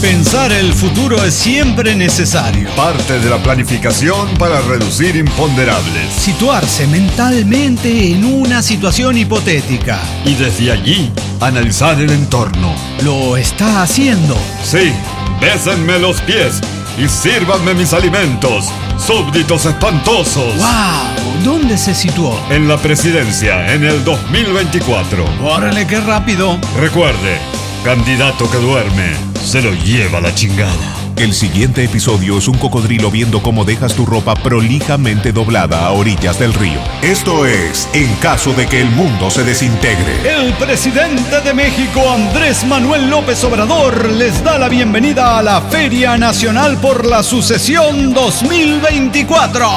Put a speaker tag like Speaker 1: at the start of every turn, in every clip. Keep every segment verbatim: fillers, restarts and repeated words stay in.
Speaker 1: Pensar el futuro es siempre necesario.
Speaker 2: Parte de la planificación para reducir imponderables.
Speaker 1: Situarse mentalmente en una situación hipotética.
Speaker 2: Y desde allí, analizar el entorno.
Speaker 1: ¿Lo está haciendo?
Speaker 2: Sí, bésenme los pies y sírvanme mis alimentos, súbditos espantosos.
Speaker 1: ¡Wow! ¿Dónde se situó?
Speaker 2: En la presidencia, en el dos mil veinticuatro.
Speaker 1: ¡Órale, qué rápido!
Speaker 2: Recuerde, candidato que duerme, se lo lleva la chingada.
Speaker 3: El siguiente episodio es un cocodrilo viendo cómo dejas tu ropa prolijamente doblada a orillas del río. Esto es En caso de que el mundo se desintegre.
Speaker 1: El presidente de México, Andrés Manuel López Obrador, les da la bienvenida a la Feria Nacional por la Sucesión dos mil veinticuatro.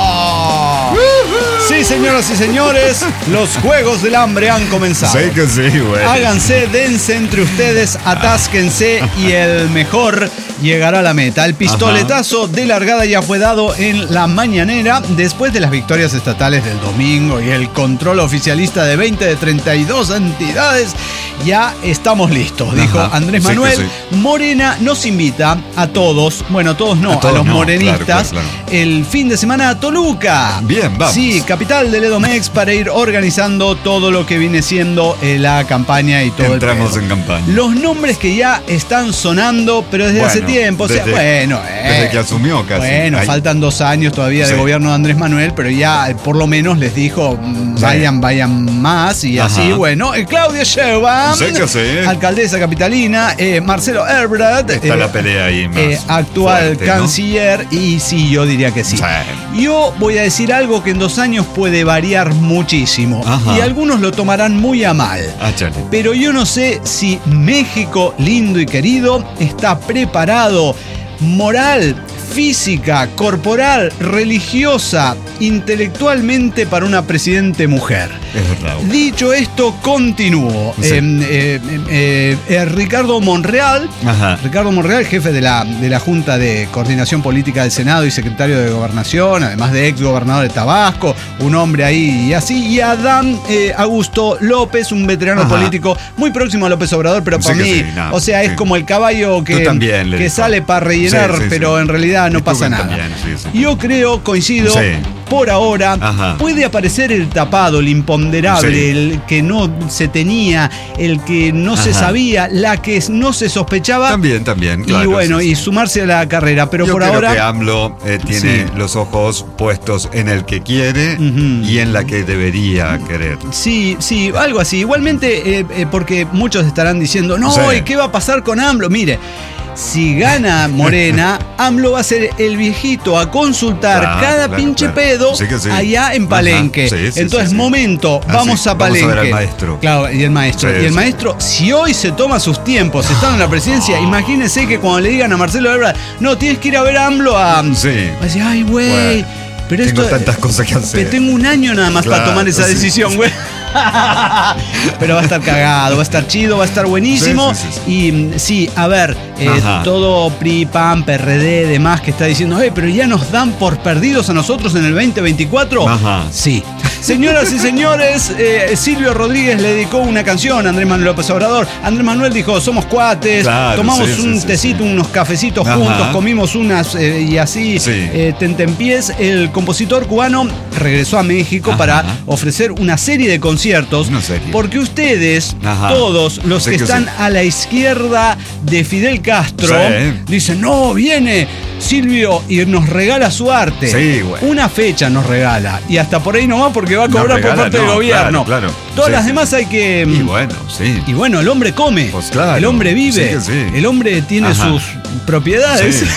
Speaker 1: Sí, señoras y señores, los Juegos del Hambre han comenzado.
Speaker 2: Sí que sí, güey.
Speaker 1: Háganse, dense entre ustedes, atásquense y el mejor llegará a la meta. El pistoletazo Ajá. de largada ya fue dado en la mañanera después de las victorias estatales del domingo y el control oficialista de veinte de treinta y dos entidades. Ya estamos listos, dijo Ajá. Andrés Manuel. Sí sí. Morena nos invita a todos, bueno, a todos no, a, todos a los no, morenistas, claro, claro, claro. el fin de semana a Toluca.
Speaker 2: Bien, vamos.
Speaker 1: Sí, capital del Edomex, para ir organizando todo lo que viene siendo eh, la campaña y todo.
Speaker 2: Entramos
Speaker 1: el
Speaker 2: en campaña.
Speaker 1: Los nombres que ya están sonando, pero desde bueno, hace tiempo,
Speaker 2: desde,
Speaker 1: o sea, bueno, eh,
Speaker 2: desde que asumió casi.
Speaker 1: Bueno, Ay. faltan dos años todavía sí. de gobierno de Andrés Manuel, pero ya por lo menos les dijo sí. vayan, vayan más y Ajá. así, bueno, eh, Claudia Sheinbaum,
Speaker 2: sí que sí.
Speaker 1: alcaldesa capitalina, eh, Marcelo Ebrard,
Speaker 2: está eh, la pelea ahí más
Speaker 1: eh, actual
Speaker 2: fuerte,
Speaker 1: canciller, ¿no? Y sí, yo diría que sí. sí. Yo voy a decir algo que en dos años puede variar muchísimo Ajá. y algunos lo tomarán muy a mal.
Speaker 2: Ah,
Speaker 1: pero yo no sé si México, lindo y querido, está preparado moral, física, corporal, religiosa, intelectualmente para una presidente mujer.
Speaker 2: Es verdad.
Speaker 1: Dicho esto, continúo. Sí. Eh, eh, eh, eh, Ricardo Monreal, Ajá. Ricardo Monreal, jefe de la, de la Junta de Coordinación Política del Senado y secretario de Gobernación, además de ex gobernador de Tabasco, un hombre ahí y así, y Adán eh, Augusto López, un veterano Ajá. político muy próximo a López Obrador, pero sí para mí, sí, no, o sea, sí. es como el caballo que, que sale para rellenar, sí, sí, pero sí. en realidad no pasa nada. También, sí, sí. Yo creo, coincido, sí. por ahora, Ajá. puede aparecer el tapado, el imponderable, sí. el que no se tenía, el que no Ajá. se sabía, la que no se sospechaba.
Speaker 2: También, también, claro.
Speaker 1: Y bueno,
Speaker 2: sí, sí.
Speaker 1: y sumarse a la carrera, pero
Speaker 2: Yo
Speaker 1: por
Speaker 2: creo
Speaker 1: ahora...
Speaker 2: que AMLO eh, tiene sí. los ojos puestos en el que quiere uh-huh. y en la que debería querer.
Speaker 1: Sí, sí, algo así. Igualmente, eh, eh, porque muchos estarán diciendo, no, sí. ¿y qué va a pasar con AMLO? Mire... Si gana Morena, AMLO va a ser el viejito a consultar claro, cada claro, pinche claro. pedo sí sí. allá en Palenque. Sí, sí, Entonces, sí, sí. momento,
Speaker 2: ah,
Speaker 1: vamos
Speaker 2: sí.
Speaker 1: a Palenque.
Speaker 2: Vamos a ver al maestro.
Speaker 1: Claro, y el maestro. Sí, y el sí. maestro, si hoy se toma sus tiempos estando en la presidencia, oh. imagínense que cuando le digan a Marcelo Ebrard, no, tienes que ir a ver a AMLO a...
Speaker 2: Sí.
Speaker 1: Va a decir, ay, güey... Bueno. Pero
Speaker 2: tengo
Speaker 1: esto,
Speaker 2: tantas cosas que hacer.
Speaker 1: Te tengo un año nada más claro, para tomar esa sí, decisión, güey. Sí, sí. Pero va a estar cagado, va a estar chido, va a estar buenísimo. Sí, sí, sí, sí. Y sí, a ver, eh, todo P R I, P A N, P R D, demás que está diciendo, hey, pero ya nos dan por perdidos a nosotros en el veinte veinticuatro. Ajá. Sí. Señoras y señores, eh, Silvio Rodríguez le dedicó una canción a Andrés Manuel López Obrador. Andrés Manuel dijo, somos cuates, claro, tomamos sí, un sí, tecito, sí. unos cafecitos Ajá. juntos, comimos unas eh, y así, sí. eh, tentempiés. El compositor cubano regresó a México Ajá. para ofrecer una serie de conciertos, serie. porque ustedes, Ajá. todos los sí que, que están sí. a la izquierda de Fidel Castro, sí. dicen, no, viene Silvio y nos regala su arte.
Speaker 2: Sí, güey.
Speaker 1: Una fecha nos regala y hasta por ahí nomás porque va a cobrar regala, por parte no, del gobierno.
Speaker 2: Claro, claro.
Speaker 1: Todas
Speaker 2: sí,
Speaker 1: las
Speaker 2: sí.
Speaker 1: demás hay que...
Speaker 2: Y bueno, sí.
Speaker 1: Y bueno, el hombre come.
Speaker 2: Pues claro.
Speaker 1: El hombre vive.
Speaker 2: Sí, sí.
Speaker 1: El hombre tiene Ajá. sus propiedades. Sí.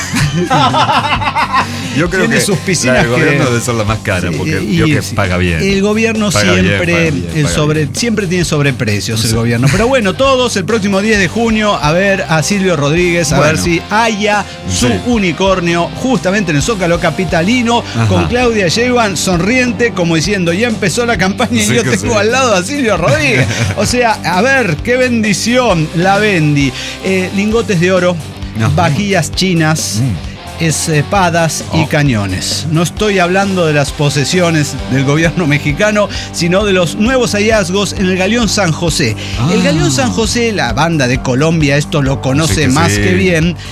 Speaker 2: Yo creo
Speaker 1: tiene
Speaker 2: que
Speaker 1: sus piscinas
Speaker 2: la del gobierno
Speaker 1: que...
Speaker 2: debe ser la más cara
Speaker 1: sí,
Speaker 2: porque
Speaker 1: y,
Speaker 2: yo que
Speaker 1: sí.
Speaker 2: paga bien.
Speaker 1: El gobierno
Speaker 2: paga
Speaker 1: siempre
Speaker 2: bien, paga bien,
Speaker 1: el
Speaker 2: paga
Speaker 1: sobre
Speaker 2: bien.
Speaker 1: siempre tiene sobreprecios
Speaker 2: sí.
Speaker 1: el gobierno. Pero bueno, todos el próximo diez de junio a ver a Silvio Rodríguez, a bueno. ver si haya su sí. unicornio justamente en el Zócalo capitalino Ajá. con Claudia Sheinbaum sonriente como diciendo, ya empezó la campaña sí, y yo tengo sí. al lado a Silvio Rodríguez. O sea, a ver, qué bendición la bendi. Eh, lingotes de oro, no. vajillas chinas. Mm. espadas oh. y cañones. No estoy hablando de las posesiones del gobierno mexicano, sino de los nuevos hallazgos en el Galeón San José. Ah. El Galeón San José, la banda de Colombia, esto lo conoce sí que más sí. que bien.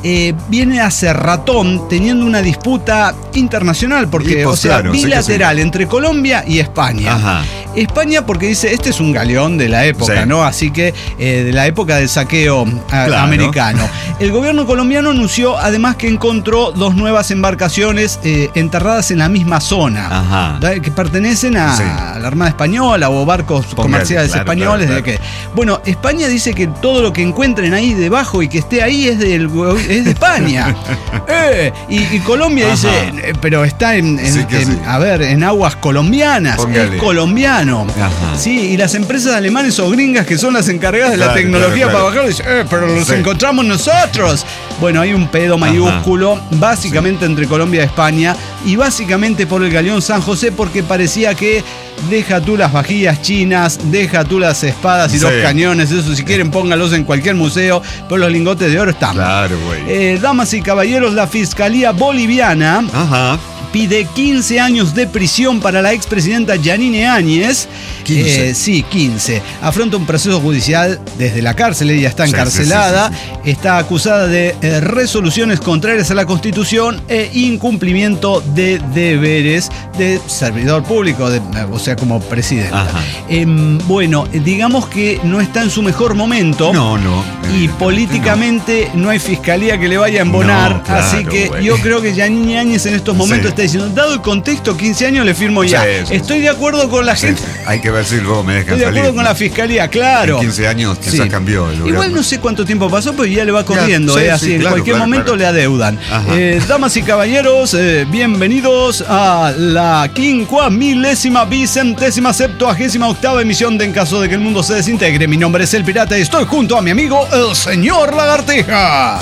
Speaker 1: eh, viene hace ratón teniendo una disputa internacional, porque,
Speaker 4: pues,
Speaker 1: o sea,
Speaker 4: claro,
Speaker 1: bilateral
Speaker 4: sí sí.
Speaker 1: entre Colombia y España.
Speaker 4: Ajá.
Speaker 1: España porque dice, este es un galeón de la época,
Speaker 4: Sí.
Speaker 1: ¿no? Así que eh, de la época del saqueo a,
Speaker 4: Claro.
Speaker 1: americano. El gobierno colombiano anunció además que encontró dos nuevas embarcaciones eh, enterradas en la misma zona,
Speaker 4: Ajá.
Speaker 1: ¿da? Que pertenecen a,
Speaker 4: Sí.
Speaker 1: a la Armada Española o barcos
Speaker 4: Póngale,
Speaker 1: comerciales
Speaker 4: claro,
Speaker 1: españoles.
Speaker 4: claro,
Speaker 1: De
Speaker 4: claro.
Speaker 1: que, bueno, España dice que todo lo que encuentren ahí debajo y que esté ahí es, del, es de España. eh, y, y Colombia
Speaker 4: Ajá.
Speaker 1: dice, eh, pero está en, en-
Speaker 4: Sí que
Speaker 1: en-
Speaker 4: sí.
Speaker 1: a ver, en aguas colombianas,
Speaker 4: Póngale.
Speaker 1: es colombiano.
Speaker 4: Ajá.
Speaker 1: Sí, y las empresas alemanes o gringas que son las encargadas de la
Speaker 4: Claro,
Speaker 1: tecnología
Speaker 4: claro, claro.
Speaker 1: para bajar, dicen, eh, pero los
Speaker 4: Sí.
Speaker 1: encontramos nosotros. Bueno, hay un pedo mayúsculo, básicamente entre Colombia y España, y básicamente por el galeón San José, porque parecía que deja tú las vajillas chinas, deja tú las espadas y
Speaker 4: Sí.
Speaker 1: los cañones, eso si quieren póngalos en cualquier museo, pero los lingotes de oro están.
Speaker 4: Claro, güey.
Speaker 1: Eh, damas y caballeros, la Fiscalía Boliviana
Speaker 4: Ajá.
Speaker 1: pide quince años de prisión para la expresidenta Yanine Áñez.
Speaker 4: quince.
Speaker 1: Eh, sí, quince. Afronta un proceso judicial desde la cárcel, ella está
Speaker 4: Sí, sí,
Speaker 1: encarcelada,
Speaker 4: sí, sí,
Speaker 1: está acusada de eh, resoluciones contrarias a la Constitución e incumplimiento de deberes de servidor público, de, o sea, como presidenta.
Speaker 4: Ajá.
Speaker 1: Em, bueno, digamos que no está en su mejor momento.
Speaker 4: No, no.
Speaker 1: Y
Speaker 4: evidentemente
Speaker 1: políticamente no. hay fiscalía que le vaya a embonar,
Speaker 4: No, claro,
Speaker 1: así que
Speaker 4: güey.
Speaker 1: yo creo que Yanine Áñez en estos momentos
Speaker 4: Sí.
Speaker 1: está diciendo, dado el contexto, quince años le firmo ya.
Speaker 4: Sí, sí,
Speaker 1: Estoy de acuerdo con la
Speaker 4: no. Sí,
Speaker 1: gente,
Speaker 4: hay que ver si luego me dejan
Speaker 1: estoy de
Speaker 4: salir.
Speaker 1: acuerdo con la fiscalía, claro.
Speaker 4: En quince años quizás
Speaker 1: Sí.
Speaker 4: cambió el lugar.
Speaker 1: Igual no sé cuánto tiempo pasó, pero ya le va corriendo,
Speaker 4: sí,
Speaker 1: eh,
Speaker 4: sí,
Speaker 1: así en
Speaker 4: claro,
Speaker 1: cualquier
Speaker 4: claro,
Speaker 1: momento
Speaker 4: claro.
Speaker 1: le adeudan.
Speaker 4: Ajá.
Speaker 1: Eh, damas y caballeros, eh, bienvenidos a la quincuamilésima, vicentésima, septuagésima octava emisión de En Caso de que el Mundo se Desintegre. Mi nombre es El Pirata y estoy junto a mi amigo, el señor Lagartija.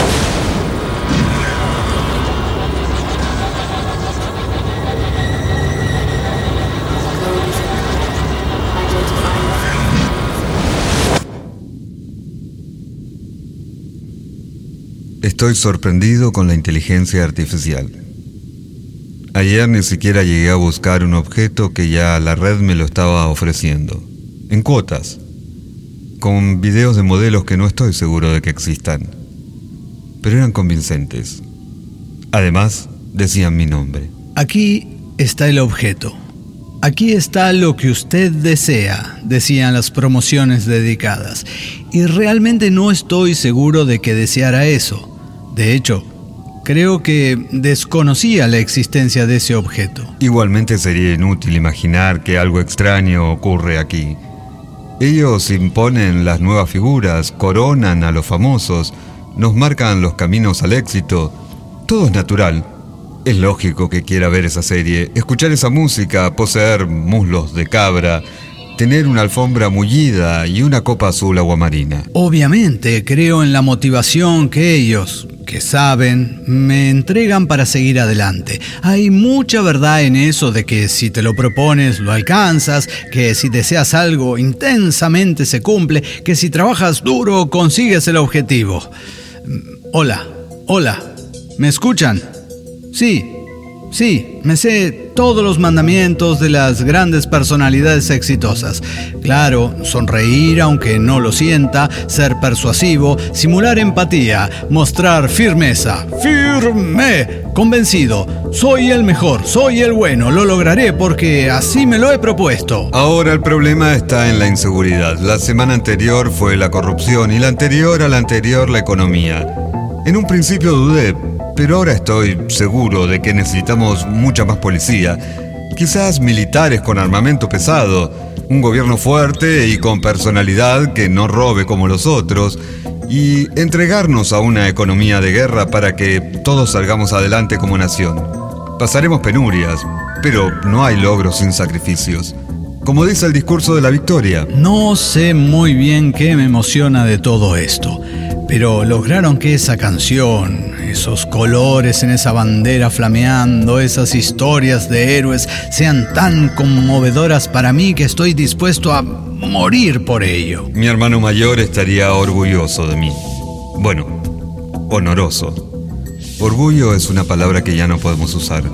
Speaker 4: Estoy sorprendido con la inteligencia artificial. Ayer ni siquiera llegué a buscar un objeto que ya la red me lo estaba ofreciendo, en cuotas, con videos de modelos que no estoy seguro de que existan, pero eran convincentes. Además, decían mi nombre.
Speaker 1: Aquí está el objeto. Aquí está lo que usted desea, decían las promociones dedicadas. Y realmente no estoy seguro de que deseara eso. De hecho, creo que desconocía la existencia de ese objeto.
Speaker 4: Igualmente sería inútil imaginar que algo extraño ocurre aquí. Ellos imponen las nuevas figuras, coronan a los famosos, nos marcan los caminos al éxito. Todo es natural. Es lógico que quiera ver esa serie, escuchar esa música, poseer muslos de cabra, tener una alfombra mullida y una copa azul aguamarina.
Speaker 1: Obviamente creo en la motivación que ellos, que saben, me entregan para seguir adelante. Hay mucha verdad en eso de que si te lo propones lo alcanzas, que si deseas algo intensamente se cumple, que si trabajas duro consigues el objetivo. Hola, hola, ¿me escuchan? Sí, sí, me sé todos los mandamientos de las grandes personalidades exitosas. Claro, sonreír aunque no lo sienta, ser persuasivo, simular empatía, mostrar firmeza. ¡Firme! Convencido, soy el mejor, soy el bueno, lo lograré porque así me lo he propuesto.
Speaker 4: Ahora el problema está en la inseguridad. La semana anterior fue la corrupción y la anterior a la anterior la economía. En un principio dudé, pero ahora estoy seguro de que necesitamos mucha más policía. Quizás militares con armamento pesado, un gobierno fuerte y con personalidad que no robe como los otros, y entregarnos a una economía de guerra para que todos salgamos adelante como nación. Pasaremos penurias, pero no hay logros sin sacrificios. Como dice el discurso de la victoria.
Speaker 1: No sé muy bien qué me emociona de todo esto, pero lograron que esa canción, esos colores en esa bandera flameando, esas historias de héroes sean tan conmovedoras para mí que estoy dispuesto a morir por ello.
Speaker 4: Mi hermano mayor estaría orgulloso de mí. Bueno, honoroso. Orgullo es una palabra que ya no podemos usar.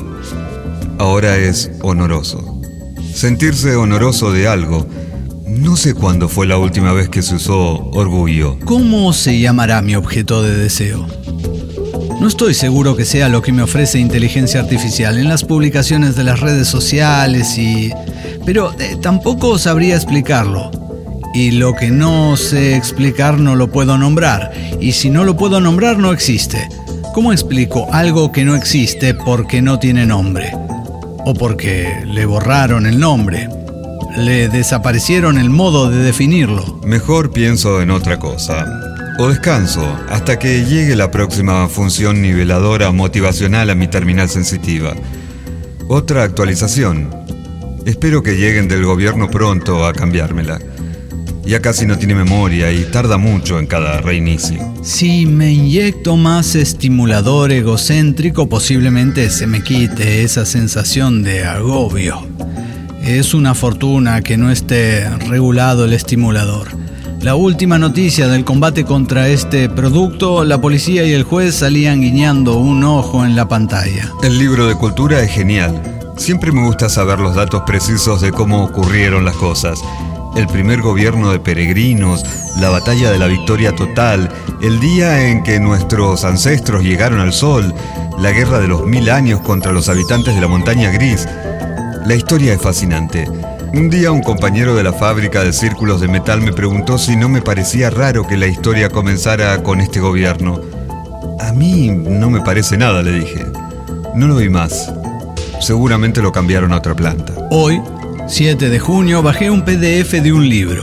Speaker 4: Ahora es honoroso. Sentirse honoroso de algo. No sé cuándo fue la última vez que se usó orgullo.
Speaker 1: ¿Cómo se llamará mi objeto de deseo? No estoy seguro que sea lo que me ofrece inteligencia artificial en las publicaciones de las redes sociales y... Pero eh, tampoco sabría explicarlo. Y lo que no sé explicar no lo puedo nombrar. Y si no lo puedo nombrar, no existe. ¿Cómo explico algo que no existe porque no tiene nombre? O porque le borraron el nombre. Le desaparecieron el modo de definirlo.
Speaker 4: Mejor pienso en otra cosa. O descanso hasta que llegue la próxima función niveladora motivacional a mi terminal sensitiva. Otra actualización. Espero que lleguen del gobierno pronto a cambiármela. Ya casi no tiene memoria y tarda mucho en cada reinicio.
Speaker 1: Si me inyecto más estimulador egocéntrico, posiblemente se me quite esa sensación de agobio. Es una fortuna que no esté regulado el estimulador. La última noticia del combate contra este producto, la policía y el juez salían guiñando un ojo en la pantalla.
Speaker 4: El libro de cultura es genial. Siempre me gusta saber los datos precisos de cómo ocurrieron las cosas. El primer gobierno de peregrinos, la batalla de la victoria total, el día en que nuestros ancestros llegaron al sol, la guerra de los mil años contra los habitantes de la montaña gris. La historia es fascinante. Un día un compañero de la fábrica de círculos de metal me preguntó si no me parecía raro que la historia comenzara con este gobierno. A mí no me parece nada, le dije. No lo vi más. Seguramente lo cambiaron a otra planta.
Speaker 1: Hoy, siete de junio, bajé un P D F de un libro.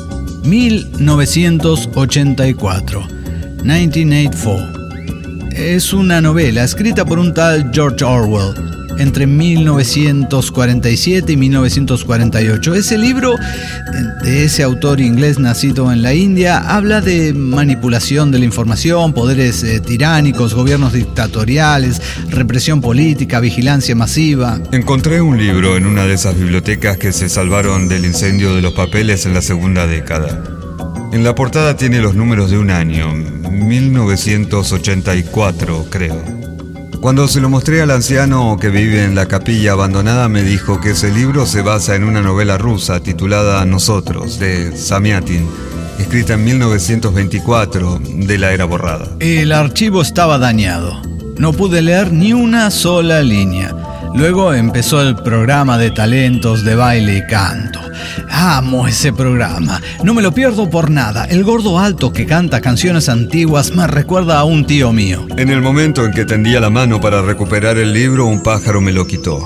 Speaker 1: mil novecientos ochenta y cuatro. mil novecientos ochenta y cuatro. Es una novela escrita por un tal George Orwell entre mil novecientos cuarenta y siete y mil novecientos cuarenta y ocho. Ese libro, de ese autor inglés nacido en la India, habla de manipulación de la información, poderes eh, tiránicos, gobiernos dictatoriales, represión política, vigilancia masiva.
Speaker 4: Encontré un libro en una de esas bibliotecas que se salvaron del incendio de los papeles en la segunda década. En la portada tiene los números de un año, mil novecientos ochenta y cuatro, creo. Cuando se lo mostré al anciano que vive en la capilla abandonada, me dijo que ese libro se basa en una novela rusa titulada Nosotros, de Samiatin, escrita en mil novecientos veinticuatro, de la era borrada.
Speaker 1: El archivo estaba dañado. No pude leer ni una sola línea. Luego empezó el programa de talentos de baile y canto. Amo ese programa. No me lo pierdo por nada. El gordo alto que canta canciones antiguas me recuerda a un tío mío.
Speaker 4: En el momento en que tendía la mano para recuperar el libro, un pájaro me lo quitó.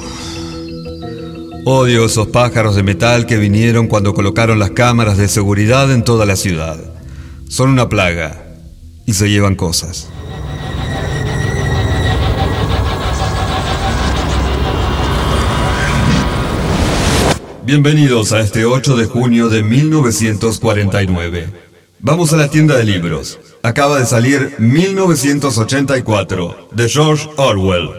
Speaker 4: Odio esos pájaros de metal que vinieron cuando colocaron las cámaras de seguridad en toda la ciudad. Son una plaga y se llevan cosas. Bienvenidos a este ocho de junio de mil novecientos cuarenta y nueve. Vamos a la tienda de libros. Acaba de salir mil novecientos ochenta y cuatro, de George Orwell.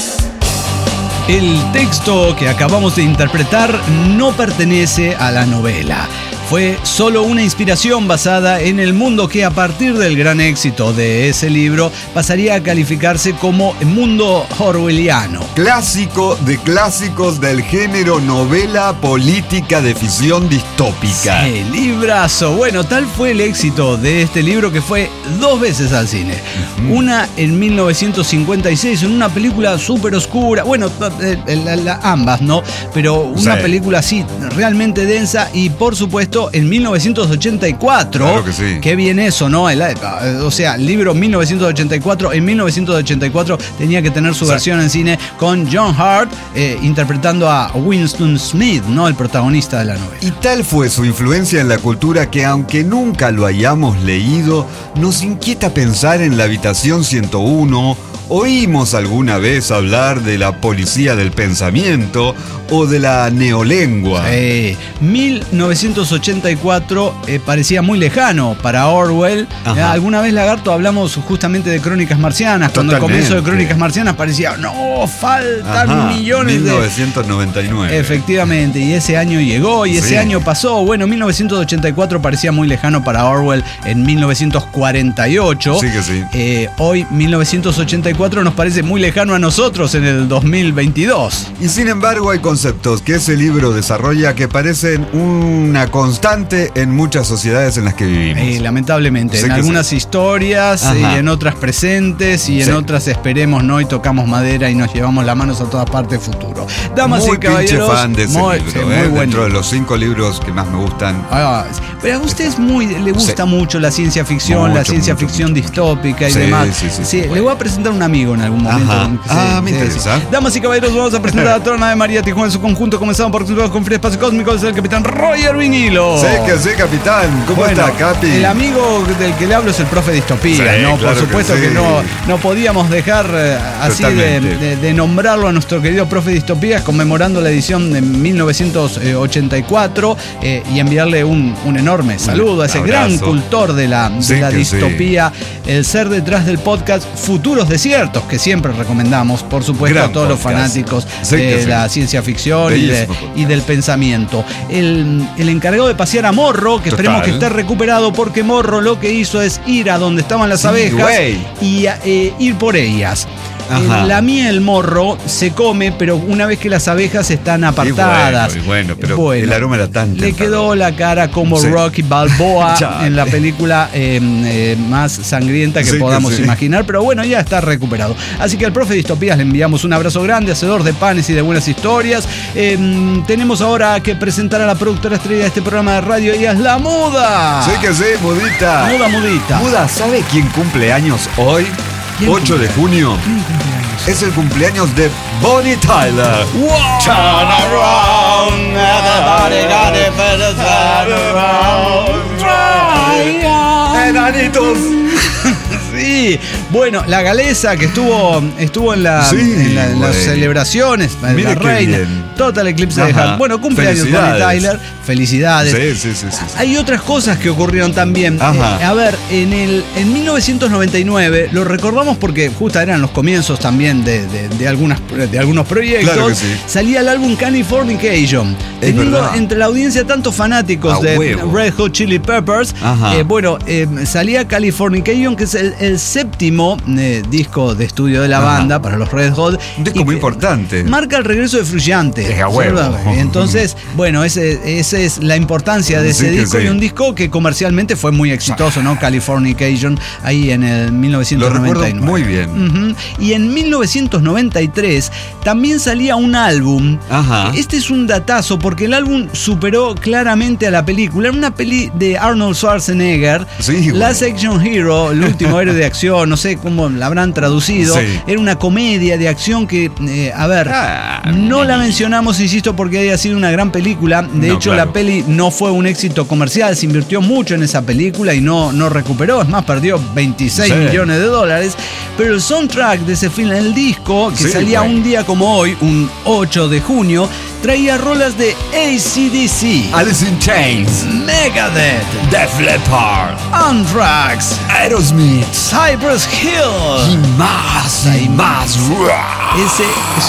Speaker 1: El texto que acabamos de interpretar no pertenece a la novela. Fue solo una inspiración basada en el mundo que, a partir del gran éxito de ese libro, pasaría a calificarse como mundo orwelliano.
Speaker 4: Clásico de clásicos del género novela política de ficción distópica.
Speaker 1: Sí, librazo. Bueno, tal fue el éxito de este libro que fue dos veces al cine. Uh-huh. Una en mil novecientos cincuenta y seis, en una película súper oscura. Bueno, eh, la, la, ambas, ¿no? Pero una sí. película así, realmente densa. Y por supuesto, en mil novecientos ochenta y cuatro.
Speaker 4: Claro que sí.
Speaker 1: Qué bien eso, ¿no? El, o sea, el libro mil novecientos ochenta y cuatro. En mil novecientos ochenta y cuatro tenía que tener su o sea, versión en cine con John Hurt eh, interpretando a Winston Smith, ¿no? El protagonista de la novela.
Speaker 4: Y tal fue su influencia en la cultura que, aunque nunca lo hayamos leído, nos inquieta pensar en la habitación ciento uno. Oímos alguna vez hablar de la policía del pensamiento o de la neolengua.
Speaker 1: Sí. mil novecientos ochenta y cuatro eh, parecía muy lejano para Orwell. Eh, alguna vez, Lagarto, hablamos justamente de Crónicas Marcianas. Cuando Totalmente. el comienzo de Crónicas Marcianas parecía, no, faltan Ajá. millones
Speaker 4: mil novecientos noventa y nueve.
Speaker 1: de... Efectivamente, y ese año llegó y ese sí. año pasó. Bueno, mil novecientos ochenta y cuatro parecía muy lejano para Orwell en mil novecientos cuarenta y ocho.
Speaker 4: Sí que sí.
Speaker 1: Eh, hoy, mil novecientos ochenta y cuatro nos parece muy lejano a nosotros en el dos mil veintidós.
Speaker 4: Y sin embargo hay conceptos que ese libro desarrolla que parecen una concepción constante en muchas sociedades en las que vivimos.
Speaker 1: Eh, lamentablemente,
Speaker 4: Sí
Speaker 1: en
Speaker 4: que
Speaker 1: algunas
Speaker 4: sí.
Speaker 1: historias
Speaker 4: Ajá.
Speaker 1: y en otras presentes y en
Speaker 4: Sí.
Speaker 1: otras esperemos no y tocamos madera y nos llevamos las manos a todas partes futuro. Damas
Speaker 4: muy
Speaker 1: y caballeros,
Speaker 4: pinche fan de ese
Speaker 1: muy,
Speaker 4: libro,
Speaker 1: sí,
Speaker 4: ¿eh?
Speaker 1: muy buen
Speaker 4: Dentro de
Speaker 1: libro.
Speaker 4: los cinco libros que más me gustan.
Speaker 1: Ah, pero a usted es muy, le gusta
Speaker 4: Sí.
Speaker 1: mucho la ciencia ficción, la
Speaker 4: Mucho,
Speaker 1: ciencia
Speaker 4: mucho,
Speaker 1: ficción
Speaker 4: mucho,
Speaker 1: distópica y
Speaker 4: Sí,
Speaker 1: demás.
Speaker 4: sí, sí, sí.
Speaker 1: Le voy a presentar un amigo en algún momento.
Speaker 4: Ajá.
Speaker 1: Sí,
Speaker 4: Ah, me
Speaker 1: sí,
Speaker 4: interesa.
Speaker 1: sí. Damas y caballeros, vamos a presentar a toda la nave María Tijuana en su conjunto, comenzando por con Free Espacio Cósmico, es el capitán Roger Vinilo.
Speaker 4: Sí, que sí, capitán. ¿Cómo
Speaker 1: Bueno,
Speaker 4: está, Capi?
Speaker 1: el amigo del que le hablo es el profe Distopía,
Speaker 4: Sí,
Speaker 1: ¿no?
Speaker 4: claro
Speaker 1: Por supuesto
Speaker 4: que
Speaker 1: que,
Speaker 4: sí.
Speaker 1: no, no podíamos dejar eh, así de,
Speaker 4: Totalmente.
Speaker 1: de- de nombrarlo a nuestro querido profe Distopía, conmemorando la edición de mil novecientos ochenta y cuatro eh, y enviarle un, un enorme saludo a ese
Speaker 4: abrazo.
Speaker 1: gran cultor de la, de
Speaker 4: Sí
Speaker 1: la
Speaker 4: que sí.
Speaker 1: distopía, el ser detrás del podcast Futuros Desiertos, que siempre recomendamos, por supuesto,
Speaker 4: Gran
Speaker 1: a todos
Speaker 4: podcast.
Speaker 1: los fanáticos
Speaker 4: Sí
Speaker 1: de
Speaker 4: que sí.
Speaker 1: la ciencia ficción y, de-
Speaker 4: Bellísimo podcast.
Speaker 1: y del pensamiento. El, el encargado de pasear a Morro, que esperemos
Speaker 4: Total.
Speaker 1: que esté recuperado, porque Morro lo que hizo es ir a donde estaban las
Speaker 4: Sí,
Speaker 1: abejas
Speaker 4: güey.
Speaker 1: y eh, ir por ellas.
Speaker 4: Ajá.
Speaker 1: Eh, La miel Morro se come, pero una vez que las abejas están apartadas.
Speaker 4: Y bueno, y bueno, pero
Speaker 1: Bueno,
Speaker 4: el aroma era tan
Speaker 1: le
Speaker 4: tentador.
Speaker 1: quedó la cara como
Speaker 4: Sí.
Speaker 1: Rocky Balboa
Speaker 4: Chale.
Speaker 1: en la película eh, eh, más sangrienta que
Speaker 4: Sí que
Speaker 1: podamos
Speaker 4: sí.
Speaker 1: imaginar, pero bueno, ya está recuperado. Así que al profe Distopías le enviamos un abrazo grande, hacedor de panes y de buenas historias. Eh, tenemos ahora que presentar a la productora estrella de este programa de radio, ella es La Muda.
Speaker 4: Sí que sí, Mudita.
Speaker 1: Muda Mudita.
Speaker 4: Muda, ¿sabe quién cumple años hoy?
Speaker 1: ¿Quién
Speaker 4: ocho de junio. Es el cumpleaños de Bonnie Tyler.
Speaker 1: Wow.
Speaker 4: Turn around,
Speaker 1: everybody got it, better turn around, try.
Speaker 4: Enanitos.
Speaker 1: Sí, bueno, la galesa que estuvo estuvo en, la,
Speaker 4: Sí,
Speaker 1: en, la- en las
Speaker 4: güey.
Speaker 1: celebraciones de
Speaker 4: Mire
Speaker 1: la
Speaker 4: qué
Speaker 1: reina.
Speaker 4: bien.
Speaker 1: Total Eclipse de
Speaker 4: Ajá.
Speaker 1: Heart. Bueno, cumpleaños Bonnie
Speaker 4: Felicidades.
Speaker 1: Tyler. Felicidades.
Speaker 4: Sí, sí, sí, sí, sí.
Speaker 1: Hay otras cosas que ocurrieron también.
Speaker 4: Ajá.
Speaker 1: Eh, a ver, en el en mil novecientos noventa y nueve lo recordamos porque justo eran los comienzos también de, de- de algunas, de algunos proyectos.
Speaker 4: Claro que sí.
Speaker 1: Salía el álbum Californication,
Speaker 4: Es
Speaker 1: teniendo
Speaker 4: verdad.
Speaker 1: entre la audiencia tantos fanáticos
Speaker 4: A
Speaker 1: de
Speaker 4: huevo.
Speaker 1: Red Hot Chili Peppers.
Speaker 4: Ajá.
Speaker 1: Eh, bueno, eh, salía Californication, que es el, el séptimo eh, disco de estudio de la
Speaker 4: Ajá.
Speaker 1: banda para los Red Hot.
Speaker 4: Un disco
Speaker 1: y
Speaker 4: muy
Speaker 1: que
Speaker 4: importante.
Speaker 1: Marca el regreso de Frusciante.
Speaker 4: Es a huevo.
Speaker 1: Entonces, bueno, ese- esa es la importancia de ese
Speaker 4: Sí que
Speaker 1: disco
Speaker 4: sí.
Speaker 1: y un disco que comercialmente fue muy exitoso, ¿no? Californication, ahí en el mil novecientos
Speaker 4: Lo
Speaker 1: noventa y
Speaker 4: recuerdo
Speaker 1: nueve.
Speaker 4: muy bien.
Speaker 1: Ujú. Y en mil novecientos noventa y tres también salía un álbum.
Speaker 4: Ajá.
Speaker 1: Este es un datazo porque el álbum superó claramente a la película. Era una peli de Arnold Schwarzenegger,
Speaker 4: Sí, güey.
Speaker 1: Last Action Hero, el último héroe de acción, no sé cómo la habrán traducido.
Speaker 4: Sí.
Speaker 1: Era una comedia de acción que, eh, a ver,
Speaker 4: Ah,
Speaker 1: no la mencionamos, insisto, porque haya sido una gran película. De
Speaker 4: No,
Speaker 1: hecho,
Speaker 4: claro.
Speaker 1: la peli no fue un éxito comercial, se invirtió mucho en esa película y no, no recuperó. Es más, perdió veintiséis
Speaker 4: Sí.
Speaker 1: millones de dólares. Pero el soundtrack de ese film, el disco, que
Speaker 4: Sí,
Speaker 1: salía
Speaker 4: güey.
Speaker 1: un día como hoy, un ocho de junio, traía rolas de A C D C,
Speaker 4: Alice in Chains.
Speaker 1: Megadeth,
Speaker 4: Def Leppard.
Speaker 1: Anthrax,
Speaker 4: Aerosmith.
Speaker 1: Cypress Hill.
Speaker 4: Y más, y más.
Speaker 1: Ese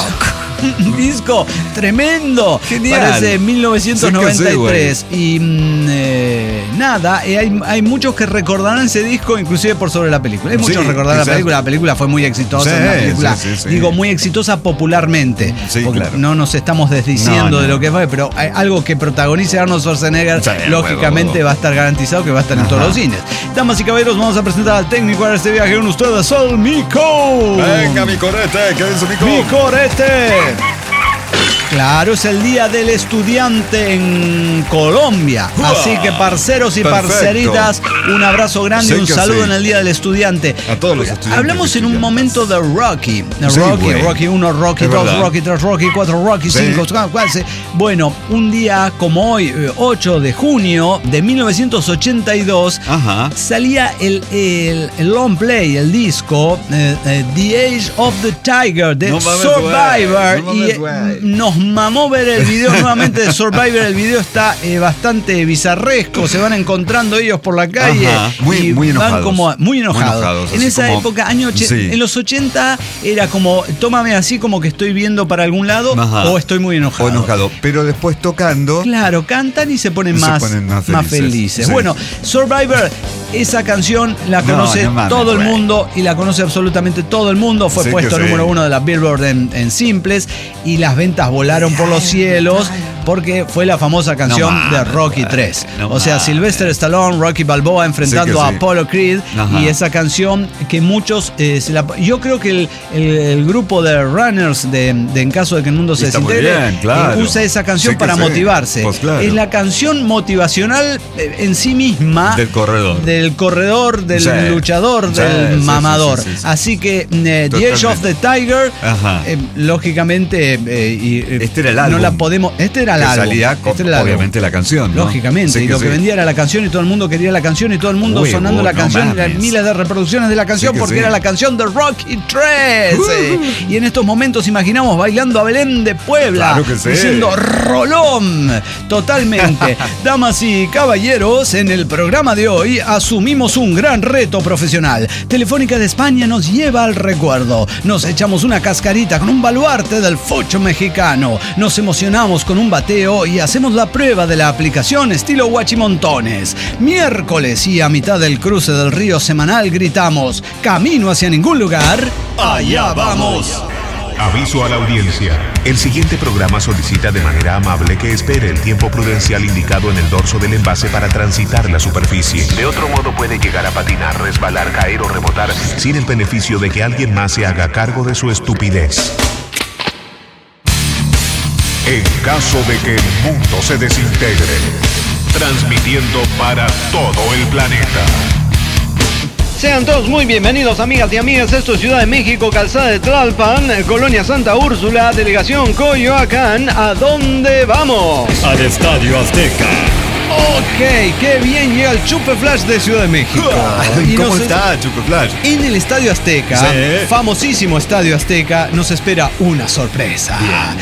Speaker 1: es un disco tremendo.
Speaker 4: Genial.
Speaker 1: Parece mil novecientos noventa y tres.
Speaker 4: Sí que
Speaker 1: y mm, eh, nada, eh, hay, hay muchos que recordarán ese disco, inclusive por sobre la película. Hay muchos
Speaker 4: Sí,
Speaker 1: que recordarán la
Speaker 4: quizás.
Speaker 1: película. La película fue muy exitosa.
Speaker 4: Sí,
Speaker 1: una película,
Speaker 4: sí, sí, sí.
Speaker 1: digo, muy exitosa popularmente.
Speaker 4: Sí,
Speaker 1: porque
Speaker 4: claro.
Speaker 1: no nos estamos desdiciendo
Speaker 4: No, no.
Speaker 1: de lo que fue, pero hay algo que protagonice Arnold Schwarzenegger,
Speaker 4: Sí,
Speaker 1: lógicamente
Speaker 4: huevo.
Speaker 1: va a estar garantizado que va a estar en
Speaker 4: Ajá.
Speaker 1: todos los cines. Damas y caballeros, vamos a presentar al técnico para este viaje con ustedes, Sol Mico.
Speaker 4: Venga, mi corete, quédense mi
Speaker 1: ¡Mi corete! Claro, es el Día del Estudiante en Colombia.
Speaker 4: ¡Uah!
Speaker 1: Así que, parceros y
Speaker 4: Perfecto.
Speaker 1: parceritas, un abrazo grande y
Speaker 4: Sí
Speaker 1: un
Speaker 4: que
Speaker 1: saludo
Speaker 4: sí.
Speaker 1: en el Día del Estudiante.
Speaker 4: A todos los estudiantes
Speaker 1: Hablamos
Speaker 4: y
Speaker 1: en un
Speaker 4: estudiantas.
Speaker 1: momento de Rocky. De
Speaker 4: Sí,
Speaker 1: Rocky,
Speaker 4: güey.
Speaker 1: Rocky uno, Rocky
Speaker 4: Es
Speaker 1: dos,
Speaker 4: verdad.
Speaker 1: Rocky tres, Rocky cuatro, Rocky
Speaker 4: Sí.
Speaker 1: cinco. Bueno, un día como hoy, eh, ocho de junio de mil novecientos ochenta y dos,
Speaker 4: Ajá.
Speaker 1: salía el, el, el long play, el disco eh, eh, The Age of the Tiger de
Speaker 4: No mames,
Speaker 1: Survivor.
Speaker 4: güey, no mames,
Speaker 1: y
Speaker 4: güey.
Speaker 1: eh, nos mamó ver el video nuevamente de Survivor. El video está eh, bastante bizarresco. Se van encontrando ellos por la calle.
Speaker 4: Ajá, muy-
Speaker 1: y
Speaker 4: muy
Speaker 1: van
Speaker 4: enojados.
Speaker 1: como muy enojados.
Speaker 4: Muy enojados,
Speaker 1: en
Speaker 4: así
Speaker 1: esa
Speaker 4: como-
Speaker 1: época, año och-
Speaker 4: Sí.
Speaker 1: en los ochenta, era como, tómame así como que estoy viendo para algún lado
Speaker 4: Ajá.
Speaker 1: o estoy muy enojado.
Speaker 4: O enojado. Pero después tocando.
Speaker 1: Claro, cantan y se ponen,
Speaker 4: Se
Speaker 1: más,
Speaker 4: ponen más
Speaker 1: más
Speaker 4: felices.
Speaker 1: felices.
Speaker 4: Sí.
Speaker 1: Bueno, Survivor, esa canción la
Speaker 4: No,
Speaker 1: conoce
Speaker 4: no mames,
Speaker 1: todo el
Speaker 4: güey.
Speaker 1: mundo y la conoce absolutamente todo el mundo. Fue
Speaker 4: Sí
Speaker 1: puesto
Speaker 4: que sí.
Speaker 1: número uno de la Billboard en, en simples y las ventas volaron por los cielos porque fue la famosa canción
Speaker 4: No
Speaker 1: de
Speaker 4: mames,
Speaker 1: Rocky tres.
Speaker 4: no
Speaker 1: o sea,
Speaker 4: mames.
Speaker 1: Sylvester Stallone, Rocky Balboa enfrentando
Speaker 4: Sí que
Speaker 1: a
Speaker 4: sí.
Speaker 1: Apollo Creed.
Speaker 4: Ajá.
Speaker 1: Y esa canción que muchos eh, se la, yo creo que el, el, el grupo de runners de, de En caso de que el mundo se
Speaker 4: Está muy
Speaker 1: desintegre
Speaker 4: bien, claro.
Speaker 1: eh, usa esa canción
Speaker 4: Sí que
Speaker 1: para
Speaker 4: sí.
Speaker 1: motivarse.
Speaker 4: Pues claro.
Speaker 1: Es la canción motivacional eh, en sí misma
Speaker 4: Del corredor.
Speaker 1: del corredor, del
Speaker 4: Sí.
Speaker 1: luchador,
Speaker 4: Sí,
Speaker 1: del
Speaker 4: sí, sí,
Speaker 1: mamador.
Speaker 4: sí, sí, sí.
Speaker 1: Así que eh, The Age of the Tiger,
Speaker 4: Ajá.
Speaker 1: eh, lógicamente, eh, y, eh,
Speaker 4: Este era el
Speaker 1: no
Speaker 4: álbum.
Speaker 1: la podemos. Este era el
Speaker 4: Que
Speaker 1: álbum.
Speaker 4: salía con,
Speaker 1: Este era el álbum.
Speaker 4: obviamente, la canción, ¿no?
Speaker 1: Lógicamente,
Speaker 4: Sí
Speaker 1: y
Speaker 4: que
Speaker 1: lo que
Speaker 4: sí.
Speaker 1: vendía era la canción y todo el mundo quería la canción y todo el mundo
Speaker 4: Huevo,
Speaker 1: sonando la
Speaker 4: no
Speaker 1: canción y las
Speaker 4: mames.
Speaker 1: miles de reproducciones de la canción
Speaker 4: Sí que
Speaker 1: porque
Speaker 4: sí.
Speaker 1: era la canción de Rocky tres. eh. Y en estos momentos imaginamos bailando a Belén de Puebla,
Speaker 4: Claro que sí.
Speaker 1: diciendo rolón, totalmente. Damas y caballeros, en el programa de hoy asumimos un gran reto profesional. Telefónica de España nos lleva al recuerdo. Nos echamos una cascarita con un baluarte del fucho mexicano. Nos emocionamos con un bateo y hacemos la prueba de la aplicación estilo Guachimontones. Miércoles y a mitad del cruce del río semanal gritamos: camino hacia ningún lugar, allá vamos.
Speaker 3: Aviso a la audiencia. El siguiente programa solicita de manera amable que espere el tiempo prudencial indicado en el dorso del envase para transitar la superficie. De otro modo puede llegar a patinar, resbalar, caer o rebotar sin el beneficio de que alguien más se haga cargo de su estupidez. En caso de que el mundo se desintegre, transmitiendo para todo el planeta.
Speaker 1: Sean todos muy bienvenidos, amigas y amigas. Esto es Ciudad de México, Calzada de Tlalpan, Colonia Santa Úrsula, Delegación Coyoacán. ¿A dónde vamos?
Speaker 2: Al Estadio Azteca.
Speaker 1: Ok, qué bien llega el Chupe Flash de Ciudad de México. Y
Speaker 4: ¿Cómo
Speaker 1: nos-
Speaker 4: está, Chupe Flash?
Speaker 1: En el Estadio Azteca,
Speaker 2: Sí.
Speaker 1: famosísimo Estadio Azteca, nos espera una sorpresa.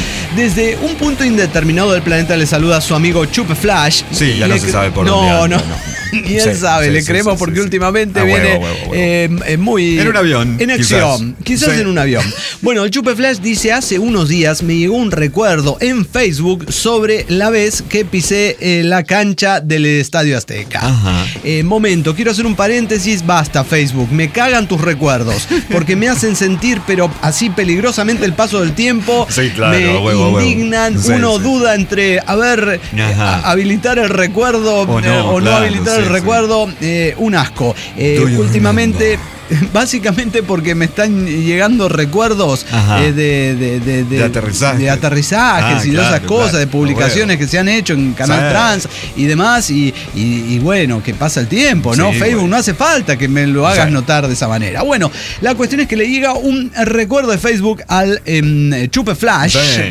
Speaker 1: Desde un punto indeterminado del planeta le saluda a su amigo Chupe Flash.
Speaker 4: Sí, ya
Speaker 1: Le
Speaker 4: no se
Speaker 1: cre-
Speaker 4: sabe por
Speaker 1: no,
Speaker 4: dónde anda,
Speaker 1: no,
Speaker 4: no.
Speaker 1: Ni él
Speaker 4: Sí,
Speaker 1: sabe,
Speaker 4: sí,
Speaker 1: le
Speaker 4: sí,
Speaker 1: creemos
Speaker 4: sí,
Speaker 1: porque
Speaker 4: sí, sí.
Speaker 1: últimamente
Speaker 4: Ah, huevo,
Speaker 1: viene
Speaker 4: huevo, huevo.
Speaker 1: eh, eh, muy...
Speaker 4: En un avión,
Speaker 1: En acción, quizás,
Speaker 4: quizás.
Speaker 1: en un avión. Bueno, el Chupe Flash dice: hace unos días me llegó un recuerdo en Facebook sobre la vez que pisé eh, la cancha del Estadio Azteca.
Speaker 4: Ajá.
Speaker 1: Eh, momento, quiero hacer un paréntesis. Basta, Facebook, me cagan tus recuerdos porque me hacen sentir, pero así peligrosamente, el paso del tiempo.
Speaker 4: Sí, claro,
Speaker 1: me
Speaker 4: a huevo, a huevo.
Speaker 1: indignan.
Speaker 4: Sí,
Speaker 1: Uno
Speaker 4: sí.
Speaker 1: duda entre, a ver, eh,
Speaker 4: Ajá.
Speaker 1: a- habilitar el recuerdo
Speaker 4: O no,
Speaker 1: eh, o no
Speaker 4: claro,
Speaker 1: habilitar
Speaker 4: sí,
Speaker 1: el
Speaker 4: sí.
Speaker 1: recuerdo. eh, un asco. Eh,
Speaker 4: Do you
Speaker 1: últimamente. Básicamente porque me están llegando recuerdos
Speaker 4: Ajá.
Speaker 1: eh, de, de, de,
Speaker 4: De aterrizaje.
Speaker 1: de aterrizajes
Speaker 4: Ah,
Speaker 1: y de
Speaker 4: claro,
Speaker 1: esas cosas,
Speaker 4: claro.
Speaker 1: de publicaciones que se han hecho en Canal
Speaker 4: Sí.
Speaker 1: Trans y demás. Y, y- y bueno, que pasa el tiempo, ¿no?
Speaker 4: Sí,
Speaker 1: Facebook
Speaker 4: bueno.
Speaker 1: no hace falta que me lo hagas
Speaker 4: Sí.
Speaker 1: notar de esa manera. Bueno, la cuestión es que le llega un recuerdo de Facebook al em, Chupe Flash.
Speaker 4: Sí.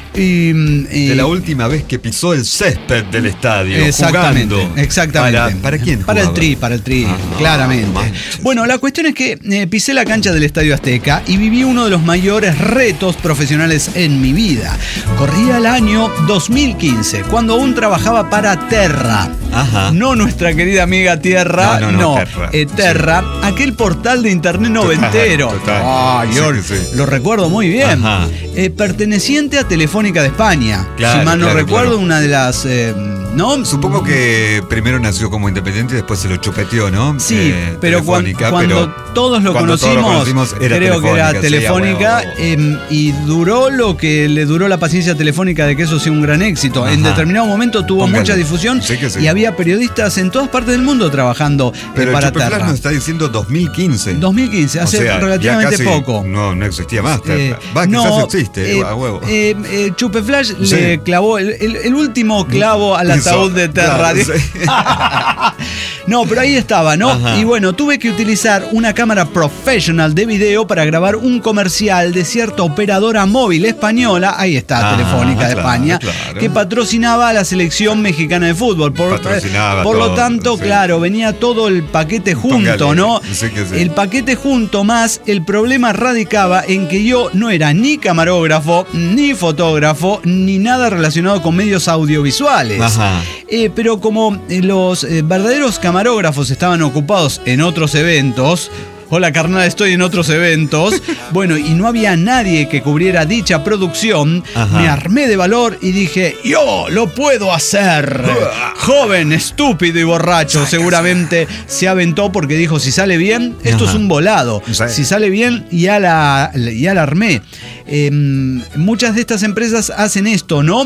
Speaker 1: Y, y-
Speaker 4: De la última vez que pisó el césped del estadio.
Speaker 1: Exactamente,
Speaker 4: jugando.
Speaker 1: exactamente.
Speaker 4: ¿Para, ¿para quién?
Speaker 1: Para el
Speaker 4: jugaba?
Speaker 1: Tri, para el Tri,
Speaker 4: Ah,
Speaker 1: claramente.
Speaker 4: manches.
Speaker 1: Bueno, la cuestión es que eh, pisé la cancha del Estadio Azteca y viví uno de los mayores retos profesionales en mi vida. Corría el año dos mil quince, cuando aún trabajaba para Terra.
Speaker 4: Ajá.
Speaker 1: No nuestra querida amiga Tierra,
Speaker 4: No,
Speaker 1: no,
Speaker 4: no, no, Terra.
Speaker 1: eh, Terra, aquel portal de internet noventero.
Speaker 4: total.
Speaker 1: Ah,
Speaker 4: Sí
Speaker 1: yo
Speaker 4: que sí.
Speaker 1: lo recuerdo muy bien.
Speaker 4: Ajá.
Speaker 1: Eh, perteneciente a Telefónica de España.
Speaker 4: Claro,
Speaker 1: si mal no
Speaker 4: claro,
Speaker 1: recuerdo,
Speaker 4: claro.
Speaker 1: una de las. eh, ¿No?
Speaker 4: Supongo que primero nació como independiente y después se lo chupeteó, ¿no?
Speaker 1: Sí,
Speaker 4: Eh,
Speaker 1: pero cuan-
Speaker 4: Telefónica,
Speaker 1: cuando,
Speaker 4: pero
Speaker 1: todos lo
Speaker 4: cuando todos
Speaker 1: conocimos,
Speaker 4: lo conocimos, era
Speaker 1: creo que era
Speaker 4: sí,
Speaker 1: Telefónica,
Speaker 4: a huevo.
Speaker 1: eh, y duró lo que le duró la paciencia Telefónica de que eso sea un gran éxito. En
Speaker 4: Ajá.
Speaker 1: determinado momento tuvo
Speaker 4: Póngale.
Speaker 1: mucha difusión
Speaker 4: Sí que sí.
Speaker 1: y había periodistas en todas partes del mundo trabajando eh,
Speaker 4: Pero
Speaker 1: para
Speaker 4: el Chupe Flash
Speaker 1: Terra.
Speaker 4: nos está diciendo dos mil quince.
Speaker 1: dos mil quince,
Speaker 4: O
Speaker 1: hace
Speaker 4: sea, ya
Speaker 1: relativamente
Speaker 4: casi
Speaker 1: poco.
Speaker 4: No, no existía más.
Speaker 1: Eh,
Speaker 4: Terra. Va,
Speaker 1: no,
Speaker 4: quizás existe,
Speaker 1: eh,
Speaker 4: a huevo.
Speaker 1: eh, eh, Chupe Flash
Speaker 4: Sí.
Speaker 1: le clavó el, el- el último clavo al
Speaker 4: Hizo-
Speaker 1: ataúd de Terra.
Speaker 4: claro, sí.
Speaker 1: No, pero ahí estaba, ¿no?
Speaker 4: Ajá.
Speaker 1: Y bueno, tuve que utilizar una cámara professional de video para grabar un comercial de cierta operadora móvil española, ahí está,
Speaker 4: Ah,
Speaker 1: Telefónica de
Speaker 4: claro,
Speaker 1: España,
Speaker 4: claro.
Speaker 1: que patrocinaba a la selección mexicana de fútbol. Por,
Speaker 4: Patrocinaba
Speaker 1: por lo
Speaker 4: todo,
Speaker 1: tanto,
Speaker 4: sí.
Speaker 1: claro, venía todo el paquete junto,
Speaker 4: Póngale,
Speaker 1: ¿no?
Speaker 4: sí que sí.
Speaker 1: El paquete junto más, el problema radicaba en que yo no era ni camarógrafo, ni fotógrafo, ni nada relacionado con medios audiovisuales.
Speaker 4: Ajá.
Speaker 1: Eh, pero como eh, los eh, verdaderos camarógrafos estaban ocupados en otros eventos, hola carnal, estoy en otros eventos, bueno, y no había nadie que cubriera dicha producción,
Speaker 4: Ajá.
Speaker 1: me armé de valor y dije, yo lo puedo hacer. Joven, estúpido y borracho, seguramente se aventó porque dijo, si sale bien, esto
Speaker 4: Ajá.
Speaker 1: es un volado.
Speaker 4: Sí.
Speaker 1: Si sale bien, ya la, ya la armé. Eh, muchas de estas empresas hacen esto, ¿no?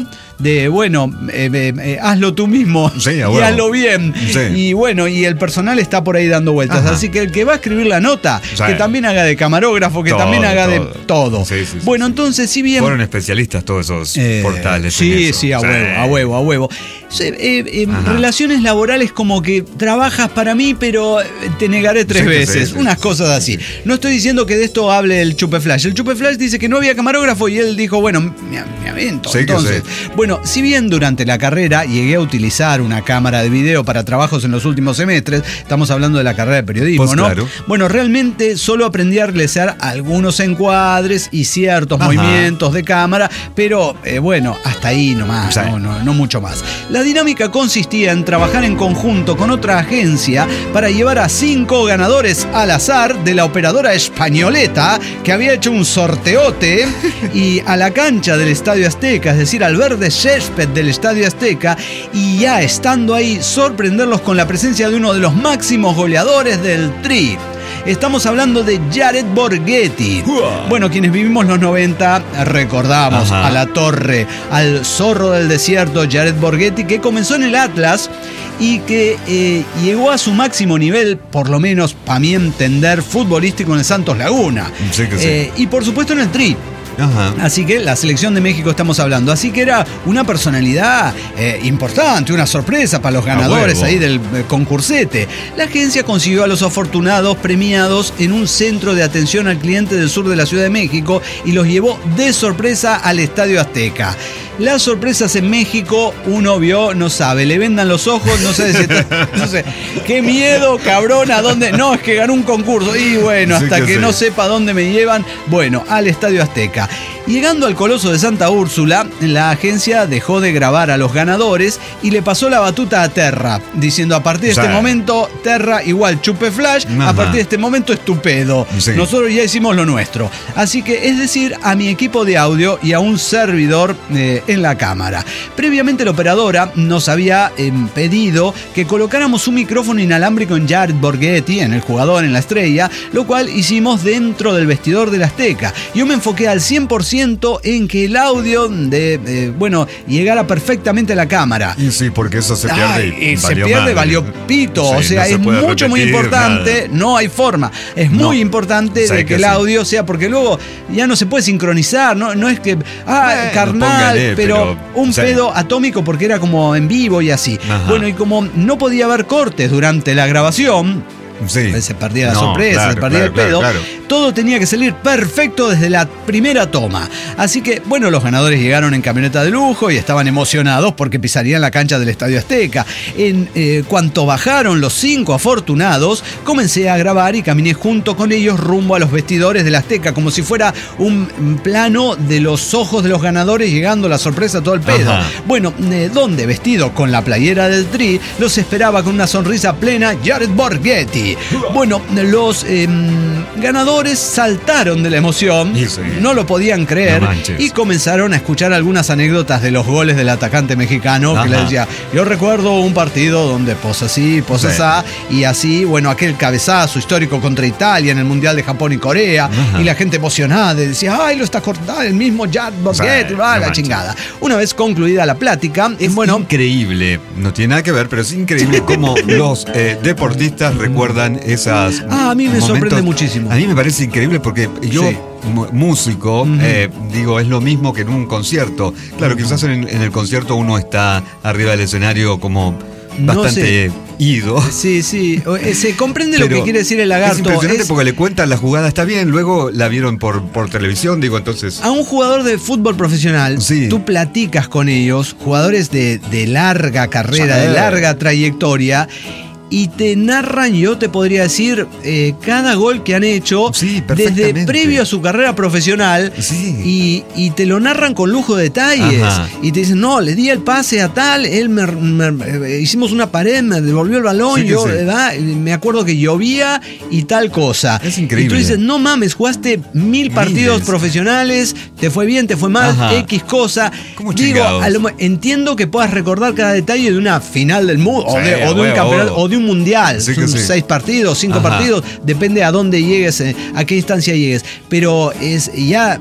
Speaker 1: de bueno, eh, eh, eh, hazlo tú mismo
Speaker 4: sí,
Speaker 1: y
Speaker 4: bueno.
Speaker 1: hazlo bien.
Speaker 4: Sí.
Speaker 1: Y bueno, y el personal está por ahí dando vueltas.
Speaker 4: Ajá.
Speaker 1: Así que el que va a escribir la nota,
Speaker 4: Sí.
Speaker 1: que también haga de camarógrafo, que
Speaker 4: Todo,
Speaker 1: también haga
Speaker 4: todo.
Speaker 1: de todo.
Speaker 4: Sí, sí, sí,
Speaker 1: bueno,
Speaker 4: sí.
Speaker 1: entonces, si bien...
Speaker 4: Fueron especialistas todos esos
Speaker 1: Eh,
Speaker 4: portales.
Speaker 1: Sí,
Speaker 4: en eso.
Speaker 1: sí, a huevo, a huevo, a huevo. Sí, eh, eh, relaciones laborales como que trabajas para mí, pero te negaré tres
Speaker 4: Sí, que
Speaker 1: veces.
Speaker 4: sí, sí,
Speaker 1: unas
Speaker 4: sí,
Speaker 1: cosas
Speaker 4: sí,
Speaker 1: así.
Speaker 4: sí.
Speaker 1: No estoy diciendo que de esto hable el Chupe Flash. El Chupe Flash dice que no había camarógrafo y él dijo, bueno, me, me avento.
Speaker 4: Sí, que
Speaker 1: Entonces,
Speaker 4: sí.
Speaker 1: bueno, si bien durante la carrera llegué a utilizar una cámara de video para trabajos en los últimos semestres, estamos hablando de la carrera de periodismo,
Speaker 4: Pues
Speaker 1: ¿no?
Speaker 4: claro.
Speaker 1: Bueno, realmente solo aprendí a realizar algunos encuadres y ciertos
Speaker 4: Ajá.
Speaker 1: movimientos de cámara, pero eh, bueno, hasta ahí nomás,
Speaker 4: Sí.
Speaker 1: no, no, no mucho más. La dinámica consistía en trabajar en conjunto con otra agencia para llevar a cinco ganadores al azar de la operadora españoleta que había hecho un sorteote y a la cancha del Estadio Azteca, es decir, al verde césped del Estadio Azteca, y ya estando ahí sorprenderlos con la presencia de uno de los máximos goleadores del Tri. Estamos hablando de Jared Borghetti. Bueno, quienes vivimos los noventa recordamos
Speaker 4: Ajá.
Speaker 1: a la torre, al zorro del desierto Jared Borghetti, que comenzó en el Atlas y que eh, llegó a su máximo nivel, por lo menos para mi entender, futbolístico en el Santos Laguna.
Speaker 4: Sí que sí.
Speaker 1: Eh, y por supuesto en el Tri.
Speaker 4: Ajá.
Speaker 1: Así que la selección de México estamos hablando. Así que era una personalidad eh, importante, una sorpresa para los ganadores
Speaker 4: huevo.
Speaker 1: ahí del eh, concursete. La agencia consiguió a los afortunados premiados en un centro de atención al cliente del sur de la Ciudad de México y los llevó de sorpresa al Estadio Azteca. Las sorpresas en México, uno vio, no sabe, le vendan los ojos, no sé si está, no sé, qué miedo, cabrón, a dónde, no, es que ganó un concurso, y bueno,
Speaker 4: Sí
Speaker 1: hasta
Speaker 4: que
Speaker 1: que
Speaker 4: sí.
Speaker 1: no sepa dónde me llevan, bueno, al Estadio Azteca. Llegando al Coloso de Santa Úrsula, la agencia dejó de grabar a los ganadores y le pasó la batuta a Terra, diciendo a partir de
Speaker 4: Sí.
Speaker 1: este momento, Terra igual Chupe Flash, a
Speaker 4: Ajá.
Speaker 1: partir de este momento es tu pedo.
Speaker 4: Sí.
Speaker 1: Nosotros ya hicimos lo nuestro. Así que, es decir, a mi equipo de audio y a un servidor eh, en la cámara. Previamente la operadora nos había eh, pedido que colocáramos un micrófono inalámbrico en Jared Borghetti, en el jugador, en la estrella, lo cual hicimos dentro del vestidor del Azteca. Yo me enfoqué al cien por ciento en que el audio de, eh, bueno, llegara perfectamente a la cámara.
Speaker 4: Y sí, porque eso se pierde.
Speaker 1: Ay,
Speaker 4: y
Speaker 1: eh, se
Speaker 4: valió
Speaker 1: pierde,
Speaker 4: madre.
Speaker 1: valió pito.
Speaker 4: Sí,
Speaker 1: o sea,
Speaker 4: no se
Speaker 1: es
Speaker 4: puede
Speaker 1: mucho, muy
Speaker 4: repetir
Speaker 1: importante.
Speaker 4: nada.
Speaker 1: No hay forma. Es
Speaker 4: No.
Speaker 1: muy importante
Speaker 4: Sí
Speaker 1: de que,
Speaker 4: que
Speaker 1: el
Speaker 4: sí.
Speaker 1: audio sea, porque luego ya no se puede sincronizar. No, no es que, ah,
Speaker 4: Bueno,
Speaker 1: carnal,
Speaker 4: póngale,
Speaker 1: pero,
Speaker 4: pero,
Speaker 1: un
Speaker 4: sí.
Speaker 1: pedo atómico porque era como en vivo y así.
Speaker 4: Ajá.
Speaker 1: Bueno, y como no podía haber cortes durante la grabación,
Speaker 4: Sí.
Speaker 1: se perdía la
Speaker 4: No,
Speaker 1: sorpresa,
Speaker 4: claro,
Speaker 1: se perdía
Speaker 4: claro,
Speaker 1: el pedo.
Speaker 4: claro,
Speaker 1: Todo tenía que salir perfecto desde la primera toma. Así que, bueno, los ganadores llegaron en camioneta de lujo y estaban emocionados porque pisarían la cancha del Estadio Azteca. En eh, cuanto bajaron los cinco afortunados, comencé a grabar y caminé junto con ellos rumbo a los vestidores del Azteca, como si fuera un plano de los ojos de los ganadores llegando la sorpresa, todo el pedo.
Speaker 4: Ajá.
Speaker 1: Bueno, eh, donde vestido con la playera del Tri, los esperaba con una sonrisa plena Jared Borghetti. Bueno, los eh, ganadores saltaron de la emoción,
Speaker 4: Y sí.
Speaker 1: no lo podían creer
Speaker 4: No manches.
Speaker 1: y comenzaron a escuchar algunas anécdotas de los goles del atacante mexicano,
Speaker 4: Ajá.
Speaker 1: que le decía, yo recuerdo un partido donde posa así, posa
Speaker 4: Sí.
Speaker 1: asá, y así, bueno, aquel cabezazo histórico contra Italia en el Mundial de Japón y Corea,
Speaker 4: Ajá.
Speaker 1: y la gente emocionada decía, ay, lo está cortando el mismo Jared Borghetti,
Speaker 4: Sí,
Speaker 1: va,
Speaker 4: no
Speaker 1: la
Speaker 4: manches.
Speaker 1: chingada. Una vez concluida la plática,
Speaker 4: Es
Speaker 1: bueno,
Speaker 4: increíble, no tiene nada que ver, pero es increíble cómo los eh, deportistas recuerdan esas.
Speaker 1: Ah, a mí me
Speaker 4: momentos.
Speaker 1: sorprende muchísimo.
Speaker 4: A mí me parece increíble porque yo,
Speaker 1: Sí.
Speaker 4: mu- músico, eh, digo, es lo mismo que en un concierto. Claro, quizás en, en el concierto uno está arriba del escenario como
Speaker 1: No
Speaker 4: bastante ido.
Speaker 1: sí, sí, eh, se comprende lo
Speaker 4: Pero
Speaker 1: que quiere decir el
Speaker 4: Es
Speaker 1: lagarto.
Speaker 4: impresionante
Speaker 1: Es-
Speaker 4: porque le cuentan la jugada, está bien, luego la vieron por, por televisión, digo, entonces.
Speaker 1: A un jugador de fútbol profesional,
Speaker 4: Sí.
Speaker 1: tú platicas con ellos, jugadores de, de larga carrera,
Speaker 4: Sí.
Speaker 1: de larga trayectoria, y te narran, yo te podría decir, eh, cada gol que han hecho
Speaker 4: Sí,
Speaker 1: desde
Speaker 4: perfectamente.
Speaker 1: previo a su carrera profesional,
Speaker 4: Sí.
Speaker 1: y, y te lo narran con lujo de detalles.
Speaker 4: Ajá.
Speaker 1: Y te dicen, no, le di el pase a tal, él me, me- eh, hicimos una pared, me devolvió el balón,
Speaker 4: Sí que
Speaker 1: yo
Speaker 4: sí.
Speaker 1: ¿verdad? me acuerdo que llovía y tal cosa.
Speaker 4: Es increíble.
Speaker 1: Y tú dices, no mames, jugaste mil partidos
Speaker 4: Miles.
Speaker 1: profesionales, te fue bien, te fue mal,
Speaker 4: Ajá.
Speaker 1: X cosa.
Speaker 4: ¿Cómo
Speaker 1: Digo,
Speaker 4: chingados?
Speaker 1: a lo mo- entiendo que puedas recordar cada detalle de una final del mundo, o,
Speaker 4: Sí,
Speaker 1: de, o de un
Speaker 4: huevo.
Speaker 1: campeonato, o de un mundial.
Speaker 4: Sí que
Speaker 1: Son
Speaker 4: sí.
Speaker 1: seis partidos, cinco
Speaker 4: Ajá.
Speaker 1: partidos, depende a dónde llegues, eh, a qué instancia llegues. Pero es ya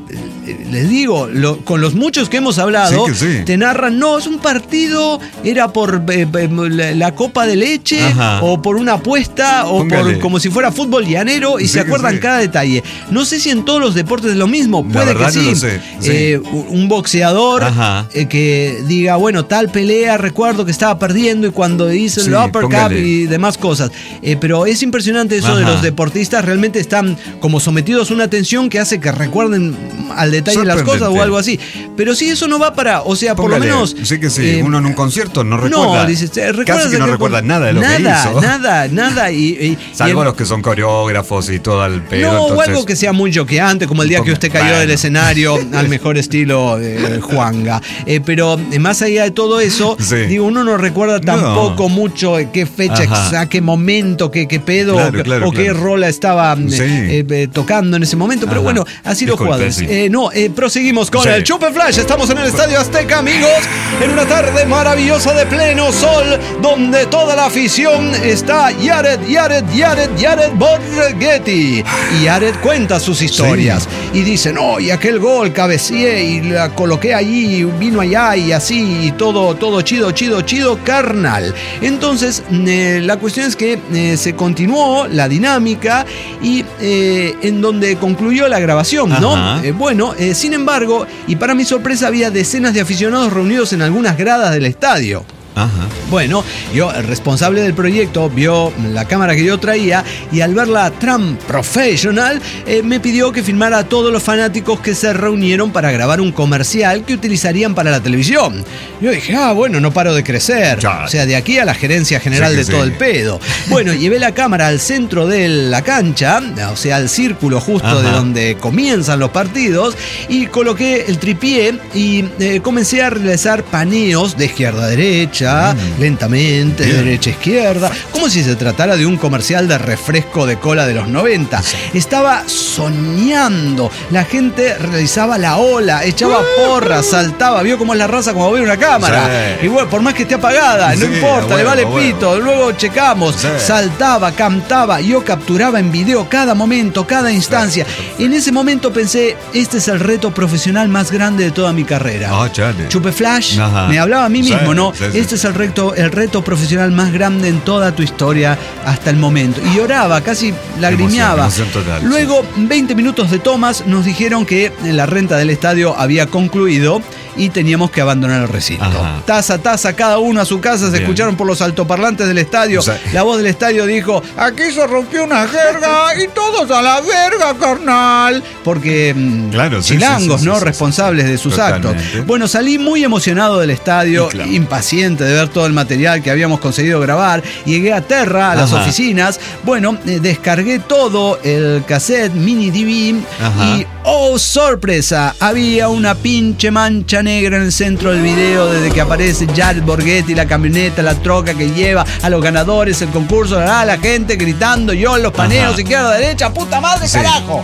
Speaker 1: les digo, lo, con los muchos que hemos hablado, sí, sí. te narran, no, es un partido, era por eh, la, la copa de leche, Ajá. o por una apuesta, o Póngale. por como si fuera fútbol llanero, y sí, se acuerdan sí. cada detalle. No sé si en todos los deportes es lo mismo, puede que sí. No lo sé. Sí. Eh, un boxeador eh, que diga, bueno, tal pelea, recuerdo que estaba perdiendo y cuando hizo sí, el uppercut póngale. y demás cosas. Eh, pero es impresionante eso Ajá. de los deportistas, realmente están como sometidos a una tensión que hace que recuerden al detalle las cosas o algo así. Pero si eso no va para, o sea, Póngale. por lo menos...
Speaker 4: Sí que sí, eh, uno en un concierto no recuerda.
Speaker 1: No, dices,
Speaker 4: casi que no que recuerda nada de lo
Speaker 1: nada,
Speaker 4: que hizo.
Speaker 1: Nada, nada. Y, y,
Speaker 4: Salvo
Speaker 1: y el,
Speaker 4: los que son coreógrafos y todo el pedo.
Speaker 1: No,
Speaker 4: entonces,
Speaker 1: o algo que sea muy choqueante, como el día que usted cayó bueno. del escenario al mejor estilo de Juanga. Eh, pero eh, más allá de todo eso, sí. digo, uno no recuerda tampoco no. mucho qué fecha, exacta, qué momento, qué, qué pedo, claro, claro, o claro. qué rola estaba sí. eh, eh, tocando en ese momento. Pero Ajá. bueno, así los jugadores. Sí. Eh, no, eh, proseguimos con sí. el Chupe Flash. Estamos en el Estadio Azteca, amigos, en una tarde maravillosa de pleno sol, donde toda la afición está Jared, Jared, Jared, Jared Borghetti. Y Jared cuenta sus historias. Sí. Y dice, no, y aquel gol cabeceé y la coloqué allí, vino allá y así, y todo, todo chido, chido, chido, carnal. Entonces, eh, la cuestión es que eh, se continuó la dinámica y eh, en donde concluyó la grabación, ¿no? Eh, bueno, eh, sin embargo, y para mi sorpresa, había decenas de aficionados reunidos en algunas gradas del estadio. Ajá. Bueno, yo, el responsable del proyecto, vio la cámara que yo traía y al ver la Tram Professional eh, me pidió que filmara a todos los fanáticos que se reunieron para grabar un comercial que utilizarían para la televisión. Yo dije, ah, bueno, no paro de crecer. Ya. O sea, de aquí a la gerencia general sí de sí. todo el pedo. Bueno, llevé la cámara al centro de la cancha, o sea, al círculo justo Ajá. de donde comienzan los partidos, y coloqué el tripié y eh, comencé a realizar paneos de izquierda a derecha, Mm. lentamente, Bien. derecha, izquierda, como si se tratara de un comercial de refresco de cola de los noventa. Sí. Estaba soñando. La gente realizaba la ola, echaba porras, saltaba. Vio cómo es la raza cuando ve una cámara. Sí. Y bueno, por más que esté apagada, sí, no importa, bueno, le vale bueno. pito. Luego checamos. Sí. Saltaba, cantaba. Yo capturaba en video cada momento, cada instancia. Sí. En ese momento pensé, este es el reto profesional más grande de toda mi carrera. Oh, Chupe Flash, Ajá. me hablaba a mí mismo, sí, ¿no? Sí, sí. Este es el reto, el reto profesional más grande en toda tu historia hasta el momento. Y lloraba, casi lagrimeaba. Emoción, emoción total, Luego, sí. veinte minutos de tomas, nos dijeron que la renta del estadio había concluido y teníamos que abandonar el recinto. Ajá. Taza, taza, cada uno a su casa. Se Bien. escucharon por los altoparlantes del estadio. O sea, la voz del estadio dijo, aquí se rompió una jerga y todos a la verga, carnal. Porque claro, sí, chilangos, sí, sí, ¿no? Sí, sí, responsables sí. de sus Totalmente. actos. Bueno, salí muy emocionado del estadio, claro. impaciente de ver todo el material que habíamos conseguido grabar. Llegué a Terra, a las Ajá. oficinas. Bueno, eh, descargué todo el cassette mini D V Ajá. y ¡oh, sorpresa! Había una pinche mancha negra en el centro del video desde que aparece Jared Borghetti, la camioneta, la troca que lleva a los ganadores, el concurso, la, la gente gritando, yo en los paneos, Ajá. izquierda, derecha, puta madre, sí. carajo.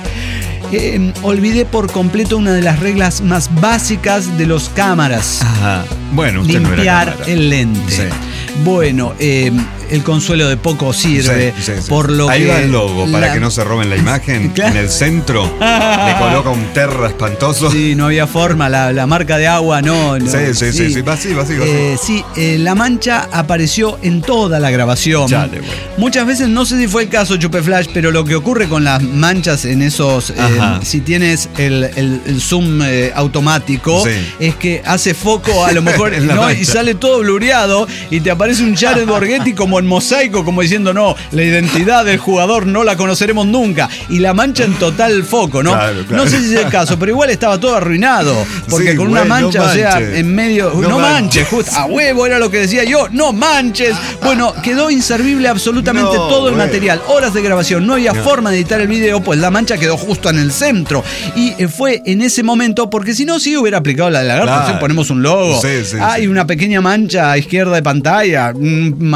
Speaker 1: Eh, olvidé por completo una de las reglas más básicas de los cámaras.
Speaker 4: Ajá. Bueno, usted
Speaker 1: limpiar
Speaker 4: no era
Speaker 1: el lente.
Speaker 4: Sí.
Speaker 1: Bueno, eh, el consuelo de poco sirve. Sí, sí, sí. Por lo
Speaker 4: Ahí
Speaker 1: que
Speaker 4: va el logo, la... para que no se roben la imagen. Claro. En el centro le coloca un Terra espantoso.
Speaker 1: Sí, no había forma, la, la marca de agua no. no
Speaker 4: sí, sí, sí, sí, sí, va así, va así, va así.
Speaker 1: Eh, sí, eh, la mancha apareció en toda la grabación. Chale, bueno. Muchas veces, no sé si fue el caso, Chupe Flash, pero lo que ocurre con las manchas en esos, eh, si tienes el, el, el zoom eh, automático, sí. es que hace foco a lo mejor ¿no? y sale todo blureado y te aparece un Jared Borghetti como en mosaico, como diciendo, no, la identidad del jugador no la conoceremos nunca. Y la mancha en total foco, ¿no? Claro, claro. No sé si es el caso, pero igual estaba todo arruinado. Porque sí, con una güey, mancha, no o sea, en medio. No, no manches, manches justo, a huevo era lo que decía yo, no manches. Bueno, quedó inservible absolutamente no, todo el güey. material. Horas de grabación, no había no. forma de editar el video, pues la mancha quedó justo en el centro. Y eh, fue en ese momento, porque si no, sí hubiera aplicado la de lagarto, claro. ponemos un logo. Sí, sí, Hay sí. una pequeña mancha a izquierda de pantalla, un mal pedo.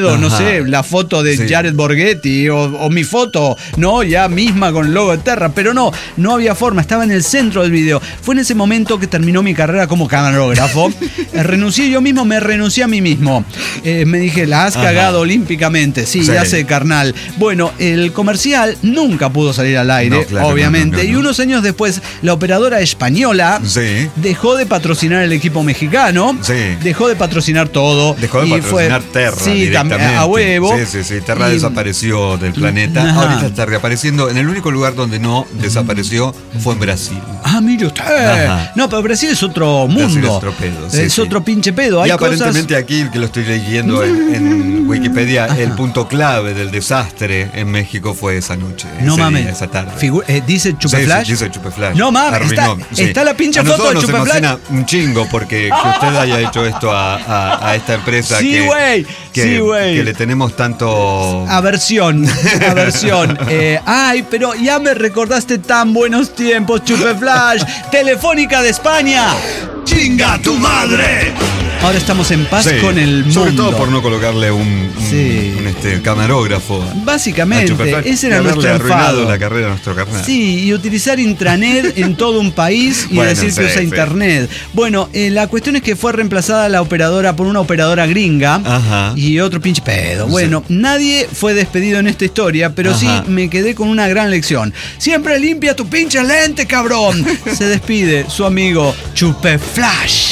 Speaker 1: sacado, Ajá. no sé, la foto de sí. Jared Borghetti o, o mi foto, no, ya misma con el logo de Terra, pero no, no había forma, estaba en el centro del video. Fue en ese momento que terminó mi carrera como camarógrafo. Renuncié yo mismo, me renuncié a mí mismo. Eh, me dije, la has Ajá. cagado olímpicamente, sí, sí, ya sé, carnal. Bueno, el comercial nunca pudo salir al aire, no, claro, obviamente, no, no, no, no. y unos años después, la operadora española sí. dejó de patrocinar el equipo mexicano, sí. dejó de patrocinar todo.
Speaker 4: Dejó de
Speaker 1: y
Speaker 4: patrocinar
Speaker 1: fue,
Speaker 4: Terra
Speaker 1: sí,
Speaker 4: directamente.
Speaker 1: A huevo.
Speaker 4: Sí, sí, sí, Terra y, desapareció del planeta. Ajá. Ahorita está reapareciendo. En el único lugar donde no desapareció fue en Brasil.
Speaker 1: Ah, mire usted. Ajá. No, pero Brasil es otro mundo.
Speaker 4: Brasil es otro pedo. Sí,
Speaker 1: es
Speaker 4: sí.
Speaker 1: otro pinche pedo. Hay
Speaker 4: y aparentemente
Speaker 1: cosas...
Speaker 4: aquí, que lo estoy leyendo en, en Wikipedia, Ajá. el punto clave del desastre en México fue esa noche.
Speaker 1: No mames.
Speaker 4: Esa tarde.
Speaker 1: Figu eh, ¿Dice Chupeflash?
Speaker 4: Sí, sí, dice Chupeflash.
Speaker 1: No mames. Está, sí. está la pinche
Speaker 4: a
Speaker 1: foto de
Speaker 4: nos
Speaker 1: Chupeflash.
Speaker 4: Emociona un chingo porque que usted haya hecho esto a, a, a esta empresa
Speaker 1: sí,
Speaker 4: que,
Speaker 1: güey.
Speaker 4: que,
Speaker 1: sí,
Speaker 4: que le tenemos tanto...
Speaker 1: Aversión. Aversión. Eh, ay, pero ya me recordaste tan buenos tiempos, Chupeflash. Telefónica de España.
Speaker 2: ¡Chinga tu madre!
Speaker 1: Ahora estamos en paz
Speaker 4: sí,
Speaker 1: con el mundo.
Speaker 4: Sobre todo por no colocarle un, un, sí. un este, camarógrafo.
Speaker 1: Básicamente, ese era nuestro
Speaker 4: enfado. La carrera a nuestro carnal.
Speaker 1: Sí, y utilizar intranet en todo un país y bueno, decir sí, que usa sí. internet. Bueno, eh, la cuestión es que fue reemplazada la operadora por una operadora gringa. Ajá. Y otro pinche pedo. Bueno, sí. nadie fue despedido en esta historia, pero Ajá. sí me quedé con una gran lección. Siempre limpia tu pinche lente, cabrón. Se despide su amigo Chupeflash.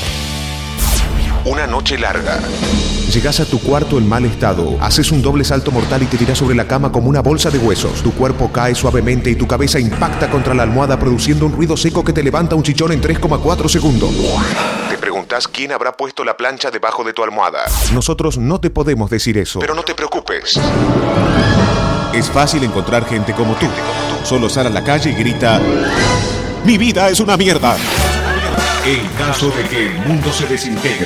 Speaker 3: Una noche larga. Llegas a tu cuarto en mal estado. Haces un doble salto mortal y te tiras sobre la cama como una bolsa de huesos. Tu cuerpo cae suavemente y tu cabeza impacta contra la almohada produciendo un ruido seco que te levanta un chichón en tres coma cuatro segundos. Te preguntas quién habrá puesto la plancha debajo de tu almohada. Nosotros no te podemos decir eso. Pero no te preocupes. Es fácil encontrar gente como tú. Solo sal a la calle y grita: ¡Mi vida es una mierda! En caso de que el mundo se desintegre.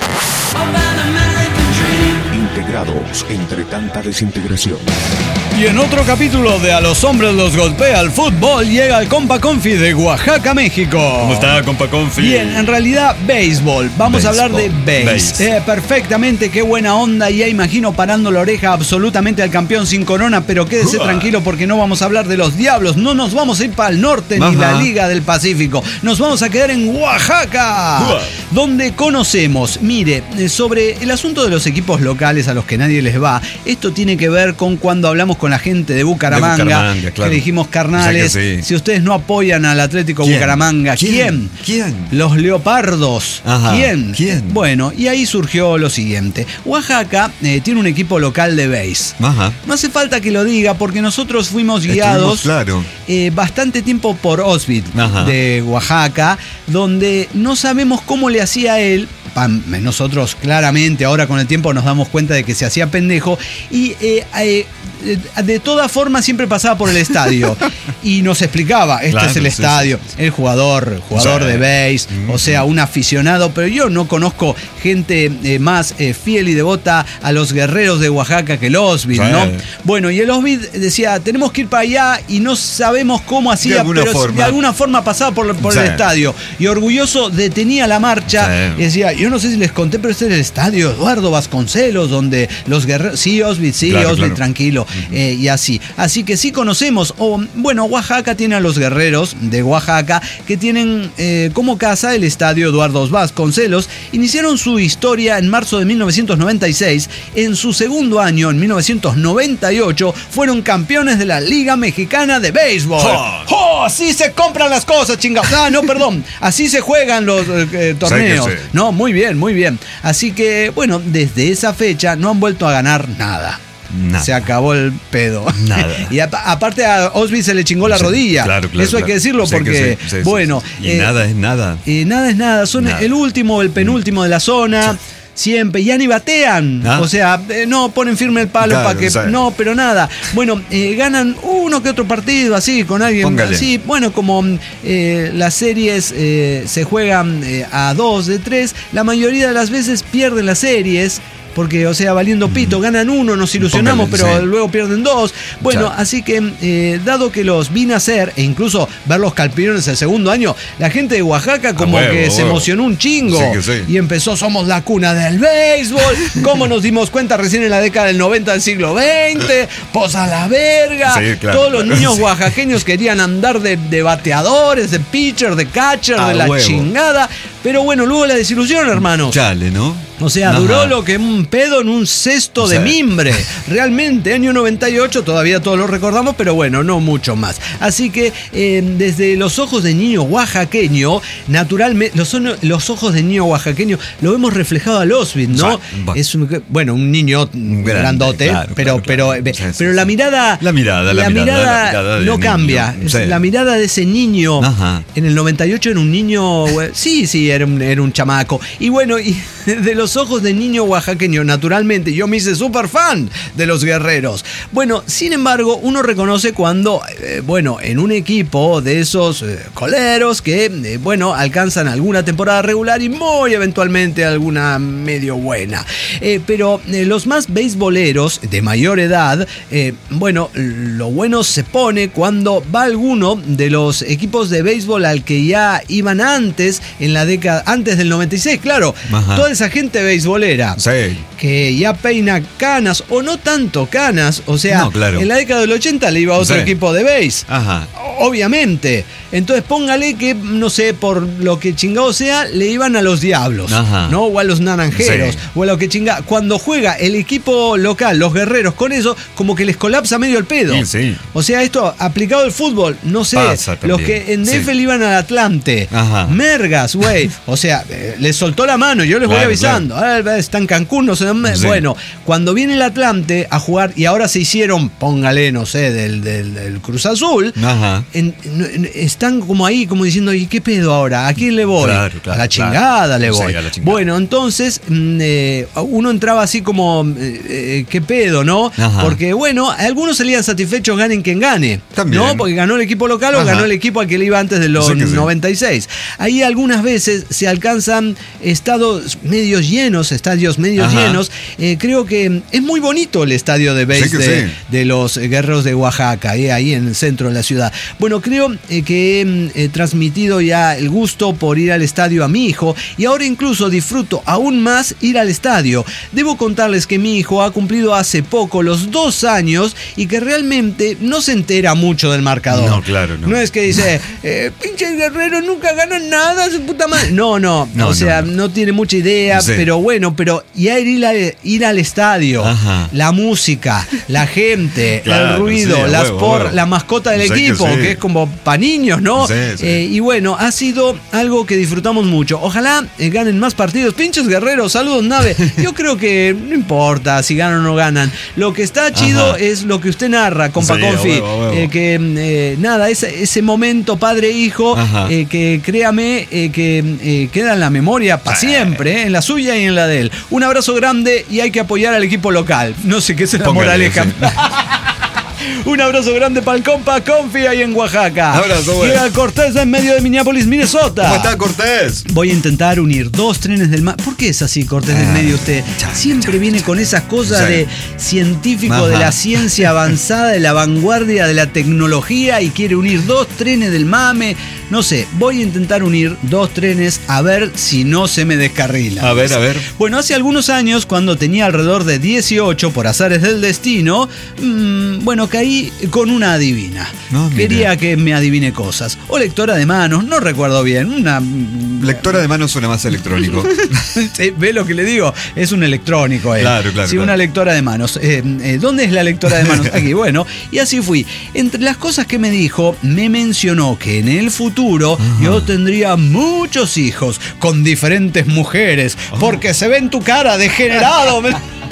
Speaker 3: Integrados entre tanta desintegración.
Speaker 1: Y en otro capítulo de A los hombres los golpea el fútbol, llega el compa Confi de Oaxaca, México.
Speaker 2: ¿Cómo está, compa Confi?
Speaker 1: Bien, en realidad, béisbol. Vamos béisbol. a hablar de base. Eh, perfectamente, qué buena onda. Ya imagino parando la oreja absolutamente al campeón sin corona, pero quédese uh. tranquilo porque no vamos a hablar de los Diablos. No nos vamos a ir para el norte Ajá. ni la Liga del Pacífico. Nos vamos a quedar en Oaxaca, uh. donde conocemos, mire, sobre el asunto de los equipos locales a los que nadie les va. Esto tiene que ver con cuando hablamos con la gente de Bucaramanga, de Bucaramanga claro. que le dijimos, carnales, o sea sí. si ustedes no apoyan al Atlético ¿Quién? Bucaramanga, ¿quién?
Speaker 4: ¿Quién?
Speaker 1: Los Leopardos.
Speaker 4: Ajá.
Speaker 1: ¿Quién?
Speaker 4: ¿Quién?
Speaker 1: Bueno, y ahí surgió lo siguiente. Oaxaca eh, tiene un equipo local de base.
Speaker 4: Ajá.
Speaker 1: No hace falta que lo diga porque nosotros fuimos guiados
Speaker 4: claro.
Speaker 1: eh, bastante tiempo por Osvid de Oaxaca, donde no sabemos cómo le hacía él. Nosotros claramente ahora con el tiempo nos damos cuenta de que se hacía pendejo y eh, eh, de todas formas siempre pasaba por el estadio y nos explicaba, este claro, es el sí, estadio, sí, sí. el jugador, jugador o sea, de base, mm, o sea, un aficionado, pero yo no conozco gente eh, más eh, fiel y devota a los guerreros de Oaxaca que el Osvid, sí. ¿no? Bueno, y el Osvid decía, tenemos que ir para allá y no sabemos cómo hacía, pero forma. de alguna forma pasaba por, por sí. el estadio y orgulloso detenía la marcha sí. y decía, yo no sé si les conté, pero este es el estadio Eduardo Vasconcelos, donde los guerreros, sí, Osvid, sí, claro, Osvid, claro. tranquilo. Eh, y así. Así que sí conocemos, o bueno, Oaxaca tiene a los guerreros de Oaxaca que tienen eh, como casa el estadio Eduardo Vasconcelos. Iniciaron su historia en marzo de mil novecientos noventa y seis. En su segundo año, en mil novecientos noventa y ocho, fueron campeones de la Liga Mexicana de Béisbol. ¡Oh! ¡Oh! Así se compran las cosas, chingados. Ah, no, perdón. Así se juegan los eh, torneos. Sí sí. No, muy bien, muy bien. Así que, bueno, desde esa fecha no han vuelto a ganar nada. Nada. Se acabó el pedo.
Speaker 4: Nada.
Speaker 1: Y a, aparte a Osby se le chingó la sí, rodilla. Claro, claro, Eso hay claro. que decirlo sí, porque, que sí, sí, bueno.
Speaker 4: Sí. Y eh, nada es nada.
Speaker 1: Y nada es nada. Son nada. el último, el penúltimo de la zona. Sí. Siempre, ya ni batean, ¿Ah? o sea, eh, no ponen firme el palo claro, para que, ¿sabes? no, pero nada. Bueno, eh, ganan uno que otro partido así, con alguien
Speaker 4: Póngale.
Speaker 1: así. Bueno, como eh, las series eh, se juegan eh, a dos de tres, la mayoría de las veces pierden las series. porque, o sea, valiendo pito, ganan uno, nos ilusionamos,
Speaker 4: Póngale,
Speaker 1: pero
Speaker 4: sí.
Speaker 1: luego pierden dos. Bueno,
Speaker 4: Ya.
Speaker 1: así que, eh, dado que los vi nacer, e incluso ver los Calpiriones el segundo año, la gente de Oaxaca como
Speaker 4: huevo,
Speaker 1: que se
Speaker 4: huevo.
Speaker 1: emocionó un chingo.
Speaker 4: Sí que sí.
Speaker 1: Y empezó, somos la cuna del béisbol. ¿Cómo nos dimos cuenta recién en la década del noventa del siglo veinte? Posa la verga.
Speaker 4: Sí, claro,
Speaker 1: Todos los
Speaker 4: claro.
Speaker 1: niños oaxaqueños querían andar de, de bateadores, de pitcher, de catcher,
Speaker 4: A
Speaker 1: de la
Speaker 4: huevo.
Speaker 1: chingada. Pero bueno, luego la desilusión, hermanos.
Speaker 4: Chale, ¿no?
Speaker 1: O sea,
Speaker 4: Ajá.
Speaker 1: duró lo que un pedo en un cesto de
Speaker 4: Sí.
Speaker 1: mimbre. Realmente, año noventa y ocho, todavía todos lo recordamos, pero bueno, no mucho más. Así que eh, desde los ojos de niño oaxaqueño, naturalmente, los, son- los ojos de niño oaxaqueño lo vemos reflejado al Osbit, ¿no?
Speaker 4: Sí, va.
Speaker 1: Es un, bueno, un niño
Speaker 4: Grande,
Speaker 1: grandote,
Speaker 4: claro,
Speaker 1: pero,
Speaker 4: claro, claro.
Speaker 1: pero,
Speaker 4: Sí, sí,
Speaker 1: pero
Speaker 4: sí.
Speaker 1: la mirada.
Speaker 4: La mirada, la mirada, la mirada de
Speaker 1: no
Speaker 4: niño.
Speaker 1: cambia. Es
Speaker 4: Sí.
Speaker 1: La mirada de ese niño.
Speaker 4: Ajá.
Speaker 1: En el noventa y ocho era un niño. Sí, sí, era un, era un chamaco. Y bueno, y de los ojos de niño oaxaqueño, naturalmente, yo me hice súper fan de los guerreros. Bueno, sin embargo, uno reconoce cuando, eh, bueno, en un equipo de esos eh, coleros que, eh, bueno, alcanzan alguna temporada regular y muy eventualmente alguna medio buena. Eh, pero eh, los más beisboleros de mayor edad, eh, bueno, lo bueno se pone cuando va alguno de los equipos de béisbol al que ya iban antes, en la década, antes del noventa y seis, claro.
Speaker 4: Ajá.
Speaker 1: Toda esa gente beisbolera
Speaker 4: Sí.
Speaker 1: que ya peina canas o no tanto canas, o sea,
Speaker 4: No, claro.
Speaker 1: en la década del ochenta le iba a otro
Speaker 4: Sí.
Speaker 1: equipo de béis.
Speaker 4: Ajá.
Speaker 1: Obviamente. Entonces póngale que, no sé, por lo que chingado sea, le iban a los Diablos,
Speaker 4: Ajá.
Speaker 1: ¿no? O a los Naranjeros,
Speaker 4: Sí.
Speaker 1: o a lo que chinga. Cuando juega el equipo local, los Guerreros, con eso, como que les colapsa medio el pedo.
Speaker 4: Sí, sí.
Speaker 1: O sea, esto aplicado al fútbol, no sé,
Speaker 4: Pasa también.
Speaker 1: los que en D F L
Speaker 4: Sí.
Speaker 1: iban al Atlante,
Speaker 4: Ajá.
Speaker 1: mergas, güey. O sea, eh, les soltó la mano, yo les voy
Speaker 4: Claro,
Speaker 1: avisando. Ah, está en Cancún, no sé dónde.
Speaker 4: Sí.
Speaker 1: Bueno, cuando viene el Atlante a jugar, y ahora se hicieron, póngale, no sé, del, del- del Cruz Azul,
Speaker 4: Ajá.
Speaker 1: en- en- están como ahí, como diciendo, ¿y qué pedo ahora? ¿A quién le voy?
Speaker 4: Claro, claro,
Speaker 1: a la
Speaker 4: claro.
Speaker 1: chingada le
Speaker 4: Sí,
Speaker 1: voy.
Speaker 4: a la chingada.
Speaker 1: Bueno, entonces mm, eh, uno entraba así como, eh, eh, ¿qué pedo, no?
Speaker 4: Ajá.
Speaker 1: Porque, bueno, algunos salían satisfechos, ganen quien gane.
Speaker 4: También.
Speaker 1: ¿No? Porque ganó el equipo local o
Speaker 4: Ajá.
Speaker 1: ganó el equipo al que le iba antes de los
Speaker 4: Sí que sí.
Speaker 1: noventa y seis. Ahí algunas veces se alcanzan estados medios llenos, estadios medios
Speaker 4: Ajá.
Speaker 1: llenos. Eh, creo que es muy bonito el estadio de béis
Speaker 4: Sí que
Speaker 1: de,
Speaker 4: sí.
Speaker 1: de los guerreros de Oaxaca, eh, ahí en el centro de la ciudad. Bueno, creo eh, que he mm, eh, transmitido ya el gusto por ir al estadio a mi hijo y ahora incluso disfruto aún más ir al estadio. Debo contarles que mi hijo ha cumplido hace poco los dos años y que realmente no se entera mucho del marcador.
Speaker 4: No, claro, no.
Speaker 1: No es que dice, eh, pinches guerreros nunca ganan nada, su puta madre. No, no,
Speaker 4: No,
Speaker 1: o sea,
Speaker 4: no,
Speaker 1: no,
Speaker 4: no.
Speaker 1: tiene mucha idea,
Speaker 4: Sí.
Speaker 1: pero bueno, pero ya ir, a- ir al estadio,
Speaker 4: Ajá.
Speaker 1: la música, la gente,
Speaker 4: Claro,
Speaker 1: el ruido,
Speaker 4: sí, a
Speaker 1: las
Speaker 4: huevo,
Speaker 1: por,
Speaker 4: huevo.
Speaker 1: la mascota del
Speaker 4: Sí que
Speaker 1: equipo,
Speaker 4: sí.
Speaker 1: que es como para niños, ¿no?
Speaker 4: Sí, sí.
Speaker 1: Eh, y bueno, ha sido algo que disfrutamos mucho. Ojalá eh, ganen más partidos. Pinches guerreros, saludos, nave. Yo creo que no importa si ganan o no ganan. Lo que está chido
Speaker 4: Ajá.
Speaker 1: es lo que usted narra, compa
Speaker 4: Sí, a
Speaker 1: Confi.
Speaker 4: huevo, a huevo.
Speaker 1: Eh, que eh, nada, ese, ese momento padre-hijo,
Speaker 4: Ajá.
Speaker 1: eh, que créame eh, que eh, queda en la memoria para
Speaker 4: Sí.
Speaker 1: siempre, eh, en la suya y en la de él. Un abrazo grande y hay que apoyar al equipo local. No sé qué es la
Speaker 4: Póngale,
Speaker 1: moraleja.
Speaker 4: sí.
Speaker 1: Un abrazo grande para el compa Confi ahí en Oaxaca.
Speaker 4: Abrazo, güey.
Speaker 1: Llega Cortés en medio de Minneapolis, Minnesota.
Speaker 4: ¿Cómo está, Cortés?
Speaker 1: Voy a intentar unir dos trenes del mar. ¿Por qué es así, Cortés del
Speaker 4: Ah,
Speaker 1: medio usted?
Speaker 4: cha,
Speaker 1: Siempre
Speaker 4: cha,
Speaker 1: viene
Speaker 4: cha.
Speaker 1: con esas cosas
Speaker 4: Sí.
Speaker 1: de científico,
Speaker 4: Ajá.
Speaker 1: de la ciencia avanzada, de la vanguardia, de la tecnología y quiere unir dos trenes del mame. No sé, voy a intentar unir dos trenes a ver si no se me descarrila.
Speaker 4: A ver, a ver.
Speaker 1: Bueno, hace algunos años, cuando tenía alrededor de dieciocho, por azares del destino, mmm, bueno, caí con una adivina.
Speaker 4: No, mira.
Speaker 1: Quería que me adivine cosas. O lectora de manos, no recuerdo bien. Una.
Speaker 4: Lectora de manos suena más electrónico.
Speaker 1: Sí, ¿ve lo que le digo? Es un electrónico. él.
Speaker 4: Claro, claro,
Speaker 1: Sí,
Speaker 4: claro.
Speaker 1: una lectora de manos. Eh, eh, ¿Dónde es la lectora de manos? Aquí, bueno. Y así fui. Entre las cosas que me dijo, me mencionó que en el futuro yo tendría muchos hijos con diferentes mujeres. Porque se ve en tu cara, degenerado.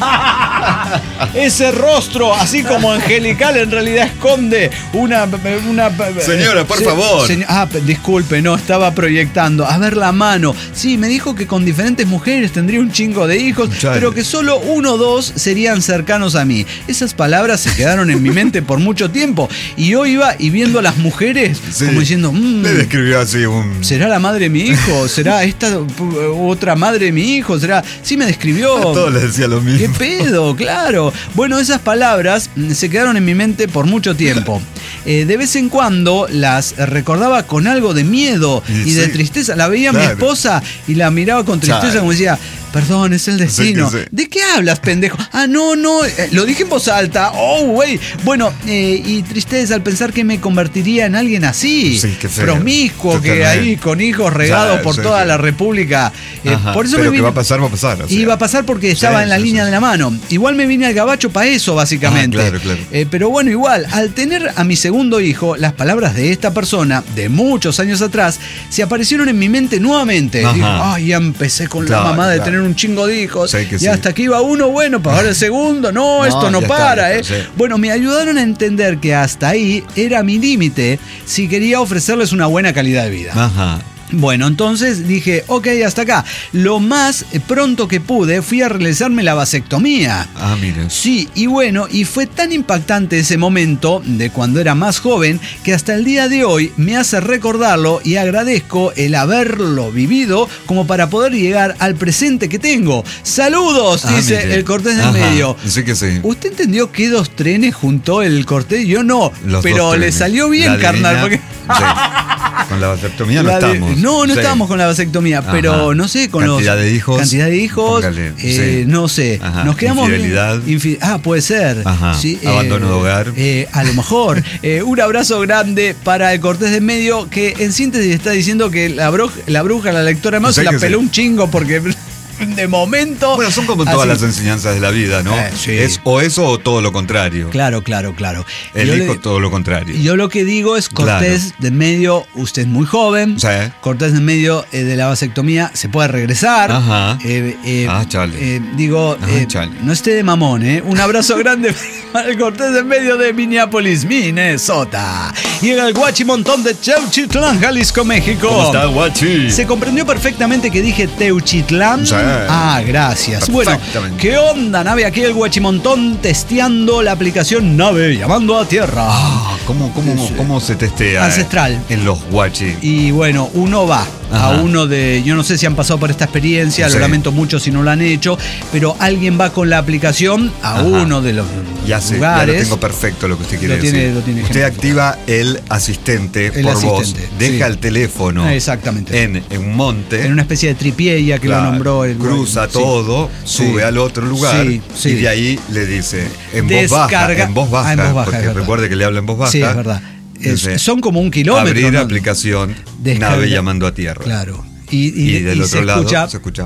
Speaker 1: Ese rostro, así como angelical, en realidad esconde una... una
Speaker 4: Señora, por
Speaker 1: se,
Speaker 4: favor.
Speaker 1: Se, ah, disculpe, no, estaba proyectando. A ver la mano. Sí, me dijo que con diferentes mujeres tendría un chingo de hijos, Chale. pero que solo uno o dos serían cercanos a mí. Esas palabras se quedaron en mi mente por mucho tiempo. Y yo iba y viendo a las mujeres, sí, como diciendo... Mmm,
Speaker 4: le describió así un...
Speaker 1: ¿Será la madre de mi hijo? ¿Será esta otra madre de mi hijo? ¿Será...? Sí, me describió.
Speaker 4: A todos les decía lo mismo.
Speaker 1: ¿Qué pedo? Claro. Bueno, esas palabras se quedaron en mi mente por mucho tiempo. Eh, de vez en cuando las recordaba con algo de miedo y, y de sí, tristeza. La veía claro. mi esposa y la miraba con tristeza, claro. como decía... Perdón, es el destino. Sí, sí. ¿De qué hablas, pendejo? Ah, no, no, eh, lo dije en voz alta. Oh, güey. Bueno, eh, y tristeza al pensar que me convertiría en alguien así.
Speaker 4: Sí, qué feo.
Speaker 1: Promiscuo,
Speaker 4: Totalmente.
Speaker 1: que ahí con hijos regados
Speaker 4: ya,
Speaker 1: por
Speaker 4: sí,
Speaker 1: toda
Speaker 4: sí.
Speaker 1: la República. Eh, por eso
Speaker 4: pero
Speaker 1: me
Speaker 4: que
Speaker 1: vine...
Speaker 4: va a pasar, va a pasar. O sea.
Speaker 1: Iba a pasar porque estaba sí, en la sí, línea sí. de la mano. Igual me vine al gabacho para eso, básicamente.
Speaker 4: Ah, claro, claro.
Speaker 1: Eh, pero bueno, igual, al tener a mi segundo hijo, las palabras de esta persona, de muchos años atrás, se aparecieron en mi mente nuevamente. Digo, ay, ya empecé con claro, la mamá de claro. tener un chingo de hijos. Sí, y sí. hasta aquí iba uno, bueno, para ahora el segundo. No, no esto no para, está, ¿eh? Sí. Bueno, me ayudaron a entender que hasta ahí era mi límite si quería ofrecerles una buena calidad de vida.
Speaker 4: Ajá.
Speaker 1: Bueno, entonces dije, ok, hasta acá. Lo más pronto que pude fui a realizarme la vasectomía.
Speaker 4: Ah, mire.
Speaker 1: Sí, y bueno, y fue tan impactante ese momento de cuando era más joven que hasta el día de hoy me hace recordarlo y agradezco el haberlo vivido como para poder llegar al presente que tengo. ¡Saludos! Ah, dice mire. El Cortés del Ajá, Medio.
Speaker 4: Sí que sí.
Speaker 1: ¿Usted entendió qué dos trenes juntó el Cortés? Yo no,
Speaker 4: Los
Speaker 1: pero le salió bien, carnal. Porque...
Speaker 4: Sí. Con la vasectomía no la de, estamos.
Speaker 1: No, no
Speaker 4: sí.
Speaker 1: estábamos con la vasectomía, Ajá. pero no sé, con
Speaker 4: cantidad
Speaker 1: los...
Speaker 4: de hijos.
Speaker 1: Cantidad de hijos.
Speaker 4: Póngale,
Speaker 1: eh,
Speaker 4: sí.
Speaker 1: No sé.
Speaker 4: Ajá.
Speaker 1: Nos quedamos...
Speaker 4: Infidelidad.
Speaker 1: Infi ah, puede ser.
Speaker 4: Ajá.
Speaker 1: Sí,
Speaker 4: Abandono
Speaker 1: eh,
Speaker 4: de hogar.
Speaker 1: Eh, a lo mejor. eh, un abrazo grande para el Cortés de Medio, que en síntesis está diciendo que la, bruja, la bruja, la lectora más, se la peló sí. un chingo porque... De momento.
Speaker 4: Bueno, son como todas
Speaker 1: así.
Speaker 4: las enseñanzas de la vida, ¿no?
Speaker 1: Eh, sí.
Speaker 4: Es o eso o todo lo contrario.
Speaker 1: Claro, claro, claro.
Speaker 4: El
Speaker 1: yo
Speaker 4: hijo,
Speaker 1: le,
Speaker 4: todo lo contrario.
Speaker 1: Yo lo que digo es Cortés claro. de Medio, usted es muy joven.
Speaker 4: Sí.
Speaker 1: Cortés de Medio eh, de la vasectomía se puede regresar.
Speaker 4: Ajá.
Speaker 1: Eh, eh,
Speaker 4: ah, chale.
Speaker 1: Eh, digo,
Speaker 4: ah,
Speaker 1: eh,
Speaker 4: chale.
Speaker 1: no esté de mamón, ¿eh? Un abrazo grande para el Cortés de Medio de Minneapolis, Minnesota. Llega el Guachimontón de Teuchitlán, Jalisco, México.
Speaker 4: ¿Cómo está, Guachi?
Speaker 1: ¿Se comprendió perfectamente que dije Teuchitlán?
Speaker 4: Sí.
Speaker 1: Ah, gracias. Bueno, ¿qué onda, nave? Aquí el Guachimontón testeando la aplicación Nave llamando a tierra.
Speaker 4: Ah, ¿cómo, cómo, ¿Cómo se testea?
Speaker 1: Ancestral.
Speaker 4: En los Guachi.
Speaker 1: Y bueno, uno va Ajá. a uno de... Yo no sé si han pasado por esta experiencia, sí. lo lamento mucho si no lo han hecho, pero alguien va con la aplicación a Ajá. uno de los
Speaker 4: ya sé,
Speaker 1: lugares.
Speaker 4: Ya lo tengo perfecto lo que usted quiere
Speaker 1: lo tiene,
Speaker 4: decir.
Speaker 1: Lo tiene
Speaker 4: usted activa el asistente
Speaker 1: el
Speaker 4: por
Speaker 1: asistente,
Speaker 4: voz, deja sí. el teléfono
Speaker 1: Exactamente.
Speaker 4: En, en un monte.
Speaker 1: En una especie de tripié, ya que claro, lo nombró el...
Speaker 4: Cruza sí. todo, sube sí. al otro lugar sí, sí. y de ahí le dice en
Speaker 1: Descarga,
Speaker 4: voz baja, en voz baja,
Speaker 1: ah, en voz baja
Speaker 4: porque recuerde que le habla en voz baja.
Speaker 1: Sí, es verdad. Es, son como un kilómetro.
Speaker 4: Abrir
Speaker 1: ¿no?
Speaker 4: aplicación Descarga. Nave llamando a tierra.
Speaker 1: Claro. Y, y,
Speaker 4: y del
Speaker 1: y
Speaker 4: otro
Speaker 1: se
Speaker 4: lado
Speaker 1: escucha,
Speaker 4: se escucha.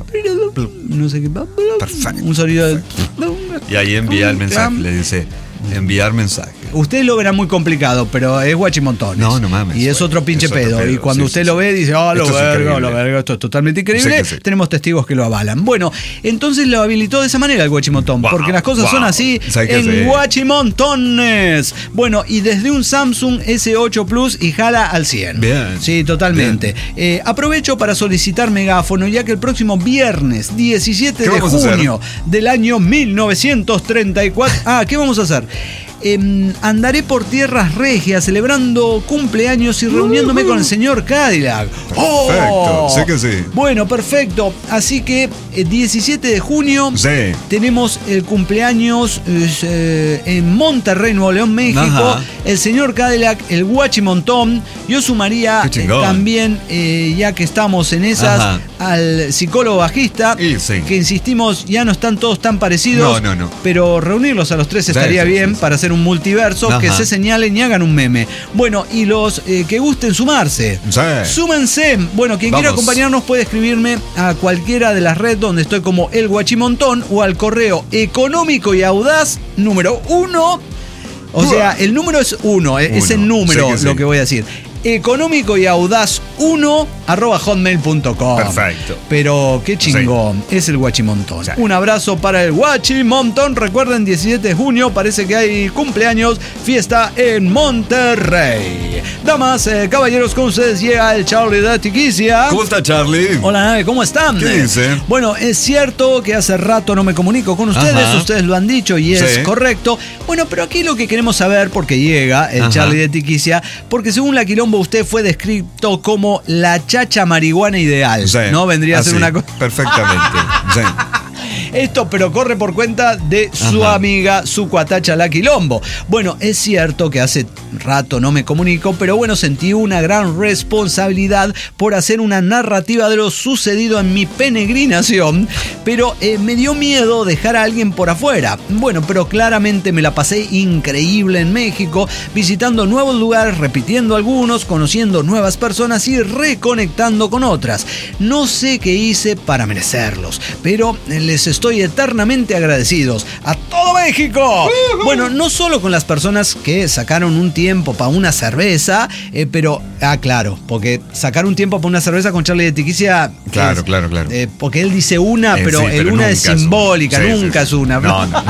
Speaker 1: No sé qué.
Speaker 4: Perfecto.
Speaker 1: Un sonido de...
Speaker 4: Y ahí envía el mensaje, le dice enviar mensaje.
Speaker 1: Ustedes lo verán muy complicado, pero es Guachimontones.
Speaker 4: No, no mames.
Speaker 1: Y es otro pinche es otro pedo. pedo. Y cuando sí, usted sí, lo ve, dice, oh, lo verga, lo verga, esto es totalmente increíble. Sí sí. Tenemos testigos que lo avalan. Bueno, entonces lo habilitó de esa manera el Guachimontón, wow, porque las cosas wow. son así en Guachimontones. Bueno, y desde un Samsung ese ocho Plus y jala al cien.
Speaker 4: Bien.
Speaker 1: Sí, totalmente. Eh, aprovecho para solicitar megáfono, ya que el próximo viernes diecisiete de junio del año mil novecientos treinta y cuatro. Ah, ¿qué vamos a hacer? Eh, andaré por tierras regias celebrando cumpleaños y reuniéndome uh-huh. con el señor Cadillac.
Speaker 4: Perfecto,
Speaker 1: ¡Oh!
Speaker 4: sé que sí.
Speaker 1: Bueno, perfecto. Así que eh, diecisiete de junio
Speaker 4: sí.
Speaker 1: tenemos el cumpleaños eh, en Monterrey, Nuevo León, México. Ajá. El señor Cadillac, el Guachimontón. Yo sumaría eh, también, eh, ya que estamos en esas, Ajá. al psicólogo bajista,
Speaker 4: y, sí.
Speaker 1: que insistimos, ya no están todos tan parecidos,
Speaker 4: no, no, no.
Speaker 1: pero reunirlos a los tres estaría sí, bien sí, sí. para hacer un multiverso, Ajá. que se señalen y hagan un meme. Bueno, y los eh, que gusten sumarse,
Speaker 4: sí.
Speaker 1: súmense. Bueno, quien Vamos. quiera acompañarnos puede escribirme a cualquiera de las redes donde estoy como El Guachimontón o al correo económico y audaz número uno. O sea, el número es uno, es el número sí que sí. lo que voy a decir. económico y audaz uno arroba hotmail punto com.
Speaker 4: Perfecto.
Speaker 1: Pero qué chingón, sí. Es el Guachimontón. Sí. Un abrazo para el Guachimontón. Recuerden, diecisiete de junio, parece que hay cumpleaños, fiesta en Monterrey. Damas, eh, caballeros, con ustedes llega el Charlie de Tiquicia.
Speaker 4: ¿Cómo está, Charlie?
Speaker 1: Hola, Nave, ¿cómo están?
Speaker 4: ¿Qué dice?
Speaker 1: Bueno, es cierto que hace rato no me comunico con ustedes, Ajá. ustedes lo han dicho y es sí. correcto. Bueno, pero aquí lo que queremos saber, porque llega el Ajá. Charlie de Tiquicia, porque según la Quilombo usted fue descrito como la chacha marihuana ideal, sí. ¿no? Vendría Así, a ser una cosa...
Speaker 4: Perfectamente, sí.
Speaker 1: Esto, pero corre por cuenta de su Ajá. amiga, su cuatacha La Quilombo. Bueno, es cierto que hace rato no me comunico, pero bueno, sentí una gran responsabilidad por hacer una narrativa de lo sucedido en mi peregrinación, pero eh, me dio miedo dejar a alguien por afuera. Bueno, pero claramente me la pasé increíble en México, visitando nuevos lugares, repitiendo algunos, conociendo nuevas personas y reconectando con otras. No sé qué hice para merecerlos, pero les estoy eternamente agradecidos a todo México. Uh-huh. Bueno, no solo con las personas que sacaron un tiempo para una cerveza, eh, pero, ah, claro, porque sacar un tiempo para una cerveza con Charlie de Tiquicia.
Speaker 4: Claro,
Speaker 1: es,
Speaker 4: claro, claro.
Speaker 1: Eh, porque él dice una,
Speaker 4: eh,
Speaker 1: pero
Speaker 4: sí,
Speaker 1: el
Speaker 4: pero
Speaker 1: una es simbólica,
Speaker 4: sí,
Speaker 1: nunca
Speaker 4: sí,
Speaker 1: es una.
Speaker 4: No, no.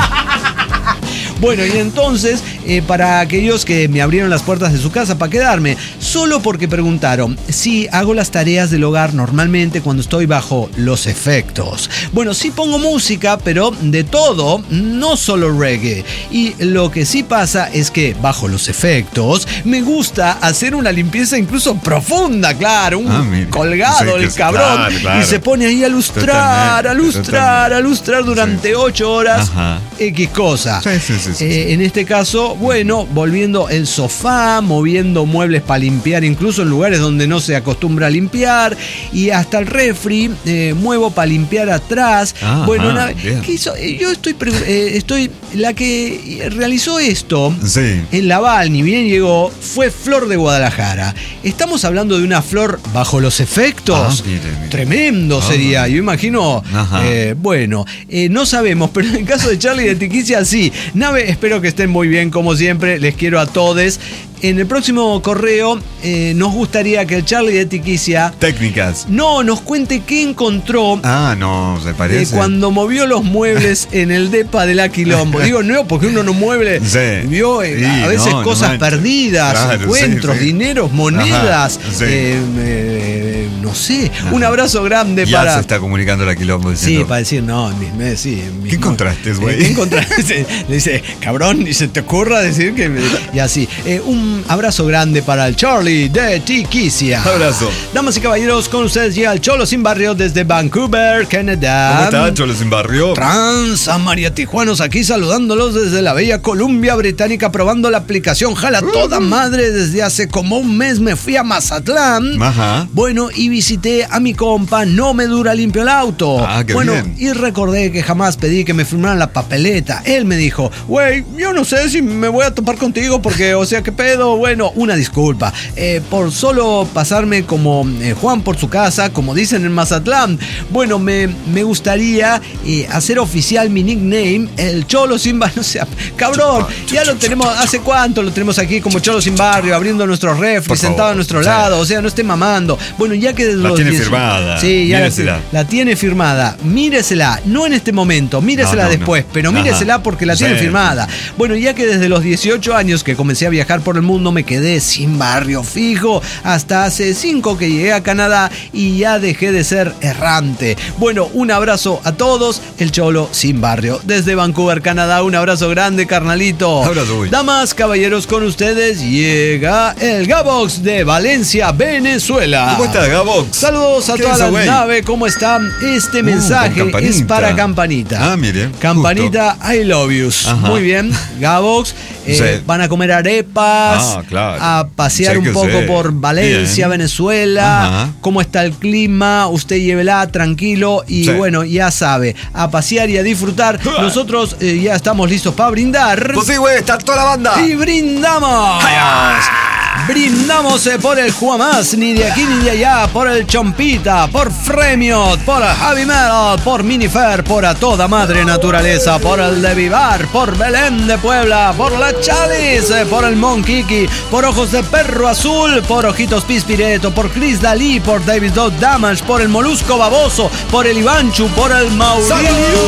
Speaker 1: Bueno, y entonces, eh, para aquellos que me abrieron las puertas de su casa para quedarme, solo porque preguntaron si hago las tareas del hogar normalmente cuando estoy bajo los efectos. Bueno, sí pongo música, pero de todo, no solo reggae. Y lo que sí pasa es que bajo los efectos me gusta hacer una limpieza incluso profunda, claro, un ah, colgado sí, el cabrón, claro, claro. Y se pone ahí a lustrar, totalmente, a lustrar, totalmente. a lustrar durante sí. ocho horas, Ajá. X cosa. Sí, sí, sí. Sí, sí, eh, sí. En este caso, bueno, volviendo el sofá, moviendo muebles para limpiar, incluso en lugares donde no se acostumbra a limpiar, y hasta el refri, eh, muevo para limpiar atrás. Ah, bueno, una, ¿qué hizo? Yo estoy, eh, estoy, la que realizó esto sí. en Laval, ni bien llegó, fue Flor de Guadalajara. Estamos hablando de una flor bajo los efectos. Ah, mire, mire. Tremendo oh, sería, yo imagino. Eh, bueno, eh, no sabemos, pero en el caso de Charlie de Tiquicia, sí. Nave, espero que estén muy bien, como siempre, les quiero a todos. En el próximo correo eh, nos gustaría que el Charlie de Tiquicia...
Speaker 4: Técnicas.
Speaker 1: No, nos cuente qué encontró...
Speaker 4: Ah, no, se parece.
Speaker 1: Eh, cuando movió los muebles en el depa de La Quilombo. Digo, no, porque uno no mueve... Sí. Vio eh, sí, a veces no, cosas no perdidas, claro, encuentros, sí, sí. dineros, monedas... Ajá, sí. eh, eh, no sé. Ajá. Un abrazo grande
Speaker 4: ya
Speaker 1: para...
Speaker 4: Ya se está comunicando La Quilombo diciendo...
Speaker 1: Sí, para decir, no, en mis meses, sí. En mis
Speaker 4: ¿Qué encontraste, güey?
Speaker 1: ¿Qué encontraste? Le dice, cabrón, ni se te ocurra decir que... Me... Y así. Eh, un abrazo grande para el Charlie de Tiquicia.
Speaker 4: Abrazo.
Speaker 1: Damas y caballeros, con ustedes llega el Cholo Sin Barrio desde Vancouver, Canadá.
Speaker 4: ¿Cómo está, Cholo Sin Barrio?
Speaker 1: Transa María Tijuanos aquí saludándolos desde la bella Columbia Británica, probando la aplicación Jala uh-huh. Toda Madre. Desde hace como un mes me fui a Mazatlán. Ajá. Bueno, y visité a mi compa No Me Dura Limpio el Auto.
Speaker 4: Ah, qué
Speaker 1: bueno,
Speaker 4: bien.
Speaker 1: Y recordé que jamás pedí que me firmaran la papeleta. Él me dijo, güey, yo no sé si me voy a topar contigo porque, o sea, ¿qué pedo? Bueno, una disculpa eh, por solo pasarme como eh, Juan por su casa, como dicen en Mazatlán. Bueno, me, me gustaría eh, hacer oficial mi nickname, el Cholo Sin Barrio. No sé, cabrón, ya lo tenemos, ¿hace cuánto lo tenemos aquí como Cholo Sin Barrio, abriendo nuestros refres, sentado a nuestro sí. lado? O sea, no esté mamando. Bueno, ya que desde
Speaker 4: la
Speaker 1: los
Speaker 4: tiene
Speaker 1: diez,
Speaker 4: firmada.
Speaker 1: Sí, ya la, la tiene firmada. Míresela, no en este momento, míresela no, no, después, no. pero míresela Ajá. porque la sí. tiene firmada. Bueno, ya que desde los dieciocho años que comencé a viajar por el mundo me quedé sin barrio fijo, hasta hace cinco que llegué a Canadá y ya dejé de ser errante. Bueno, un abrazo a todos, el Cholo Sin Barrio desde Vancouver, Canadá. Un abrazo grande, carnalito.
Speaker 4: Abrazo, güey.
Speaker 1: Damas, caballeros, con ustedes llega el Gabox de Valencia, Venezuela.
Speaker 4: ¿Cómo estás, Gabox?
Speaker 1: Saludos a toda la wey? nave, ¿cómo están? Este uh, mensaje es para Campanita.
Speaker 4: Ah, mire.
Speaker 1: Campanita, justo. I love you. Muy bien, Gabox. Eh, sí. Van a comer arepas,
Speaker 4: ah, claro.
Speaker 1: a pasear sé un poco sé. por Valencia, Bien. Venezuela. Ajá. Cómo está el clima, usted llévela tranquilo y sí. bueno, ya sabe, a pasear y a disfrutar. Nosotros eh, ya estamos listos para brindar.
Speaker 4: Pues sí, güey, está toda la banda.
Speaker 1: Y brindamos. ¡Ay! Brindamos eh, por el Juamás, ni de aquí ni de allá, por el Chompita, por Fremio, por el Heavy Metal, por Minifer, por A Toda Madre Naturaleza, por el de Vivar, por Belén de Puebla, por la Chalice, por el Monquiqui, por Ojos de Perro Azul, por Ojitos Pispireto, por Chris Dalí, por David Dog Damage, por el Molusco Baboso, por el Ivanchu, por el Mauricio.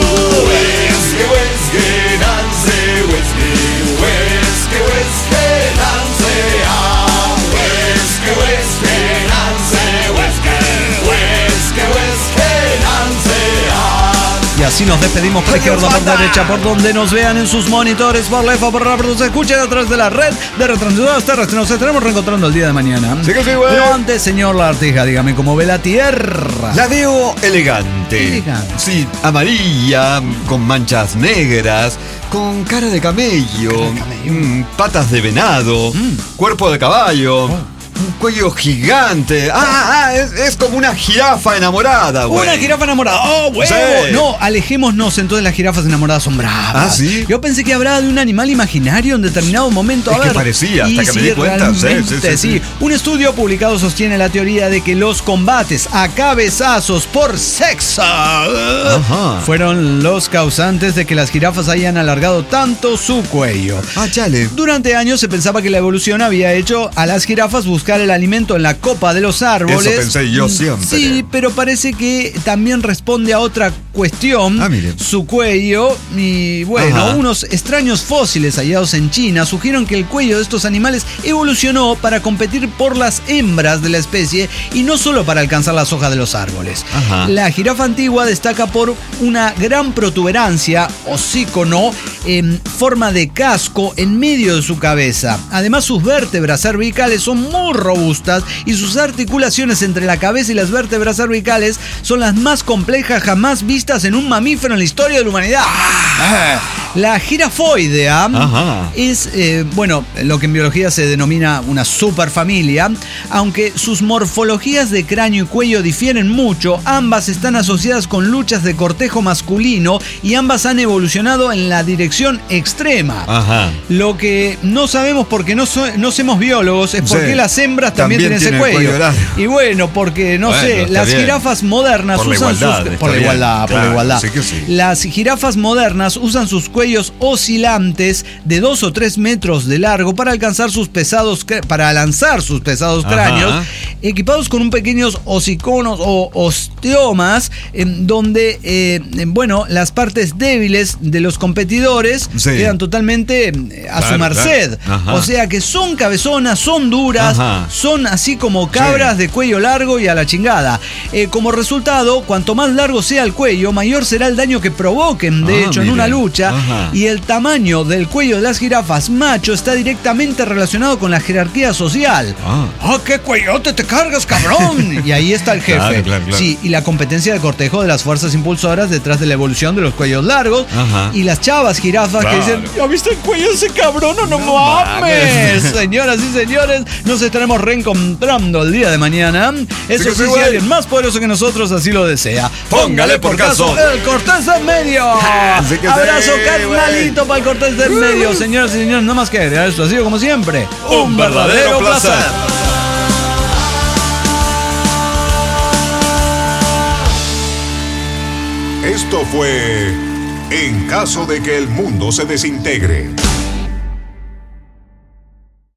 Speaker 1: Y así nos despedimos por izquierda, por derecha, por donde nos vean en sus monitores, por lefa, por rápido, se escuchen a través de la red de retransmisoras terrestres. Nos estaremos reencontrando el día de mañana.
Speaker 4: Sí que sí, güey.
Speaker 1: Pero antes, señor Lartija, dígame cómo ve la tierra.
Speaker 4: La veo elegante.
Speaker 1: Elegante.
Speaker 4: Sí, amarilla, con manchas negras, con cara de camello,
Speaker 1: Cara de camello.
Speaker 4: mm, patas de venado,
Speaker 1: Mm.
Speaker 4: cuerpo de caballo.
Speaker 1: Oh.
Speaker 4: Un cuello gigante. Ah, ah es, es como una jirafa enamorada, güey.
Speaker 1: Una jirafa enamorada. ¡Oh, huevo!
Speaker 4: Sí.
Speaker 1: No, alejémonos, entonces las jirafas enamoradas son bravas.
Speaker 4: Ah, ¿sí?
Speaker 1: Yo pensé que hablaba de un animal imaginario en determinado momento. A
Speaker 4: Es que
Speaker 1: ver.
Speaker 4: parecía, hasta
Speaker 1: Y
Speaker 4: que me
Speaker 1: sí,
Speaker 4: di cuenta. Sí,
Speaker 1: realmente,
Speaker 4: sí, sí, sí.
Speaker 1: Un estudio publicado sostiene la teoría de que los combates a cabezazos por sexo
Speaker 4: Ajá.
Speaker 1: fueron los causantes de que las jirafas hayan alargado tanto su cuello.
Speaker 4: Ah, chale.
Speaker 1: Durante años se pensaba que la evolución había hecho a las jirafas buscar el alimento en la copa de los árboles.
Speaker 4: Eso pensé yo siempre.
Speaker 1: Sí, pero parece que también responde a otra cuestión.
Speaker 4: Ah, mire.
Speaker 1: Su cuello. Y bueno,
Speaker 4: Ajá.
Speaker 1: unos extraños fósiles hallados en China sugieren que el cuello de estos animales evolucionó para competir por las hembras de la especie y no solo para alcanzar las hojas de los árboles.
Speaker 4: Ajá.
Speaker 1: La jirafa antigua destaca por una gran protuberancia, hocícono, en forma de casco en medio de su cabeza. Además, sus vértebras cervicales son muy robustas y sus articulaciones entre la cabeza y las vértebras cervicales son las más complejas jamás vistas en un mamífero en la historia de la humanidad. Ah. La girafoidea
Speaker 4: Ajá.
Speaker 1: es, eh, bueno, lo que en biología se denomina una superfamilia. Aunque sus morfologías de cráneo y cuello difieren mucho, ambas están asociadas con luchas de cortejo masculino y ambas han evolucionado en la dirección extrema.
Speaker 4: Ajá.
Speaker 1: Lo que no sabemos porque no, so- no somos biólogos es por
Speaker 4: Sí.
Speaker 1: qué las hembras también,
Speaker 4: También
Speaker 1: tienen ese
Speaker 4: tienen el
Speaker 1: cuello.
Speaker 4: cuello largo.
Speaker 1: Y bueno, porque no
Speaker 4: Bueno,
Speaker 1: sé,
Speaker 4: está
Speaker 1: las
Speaker 4: bien.
Speaker 1: jirafas modernas
Speaker 4: Por la
Speaker 1: usan
Speaker 4: igualdad,
Speaker 1: sus
Speaker 4: está
Speaker 1: por la
Speaker 4: bien.
Speaker 1: igualdad, por la
Speaker 4: Claro,
Speaker 1: igualdad.
Speaker 4: sí que sí.
Speaker 1: Las jirafas modernas usan sus cuellos oscilantes de dos o tres metros de largo para alcanzar sus pesados cr- para lanzar sus pesados
Speaker 4: Ajá.
Speaker 1: cráneos, equipados con un pequeños hociconos o osteomas, en donde eh, bueno, las partes débiles de los competidores
Speaker 4: Sí.
Speaker 1: quedan totalmente eh, a
Speaker 4: Claro,
Speaker 1: su merced.
Speaker 4: claro. Ajá.
Speaker 1: O sea que son cabezonas, son duras,
Speaker 4: Ajá.
Speaker 1: son así como cabras
Speaker 4: Sí.
Speaker 1: de cuello largo y a la chingada. Eh, como resultado, cuanto más largo sea el cuello, mayor será el daño que provoquen, de
Speaker 4: Ah,
Speaker 1: hecho, en
Speaker 4: mire.
Speaker 1: una lucha.
Speaker 4: Ajá.
Speaker 1: Y el tamaño del cuello de las jirafas macho está directamente relacionado con la jerarquía social.
Speaker 4: Ah.
Speaker 1: ¡Ah, qué cuellote te cargas, cabrón! Y ahí está el jefe.
Speaker 4: Claro, claro, claro.
Speaker 1: Sí, y la competencia de cortejo de las fuerzas impulsoras detrás de la evolución de los cuellos largos.
Speaker 4: Ajá.
Speaker 1: Y las chavas jirafas
Speaker 4: Claro.
Speaker 1: que dicen, ¿ya viste el cuello de ese cabrón o no,
Speaker 4: No
Speaker 1: mames?
Speaker 4: mames.
Speaker 1: Señoras y señores, nos estaremos reencontrando el día de mañana. Eso
Speaker 4: que
Speaker 1: sí,
Speaker 4: sí,
Speaker 1: si
Speaker 4: güey.
Speaker 1: alguien más poderoso que nosotros así lo desea.
Speaker 4: Póngale por caso.
Speaker 1: el Cortés en medio.
Speaker 4: Sí que sí,
Speaker 1: Abrazo
Speaker 4: güey.
Speaker 1: carnalito para el Cortés del medio. Señoras y señores, no más que agregar, esto ha sido como siempre
Speaker 4: Un verdadero placer.
Speaker 3: Esto fue En caso de que el mundo se desintegre.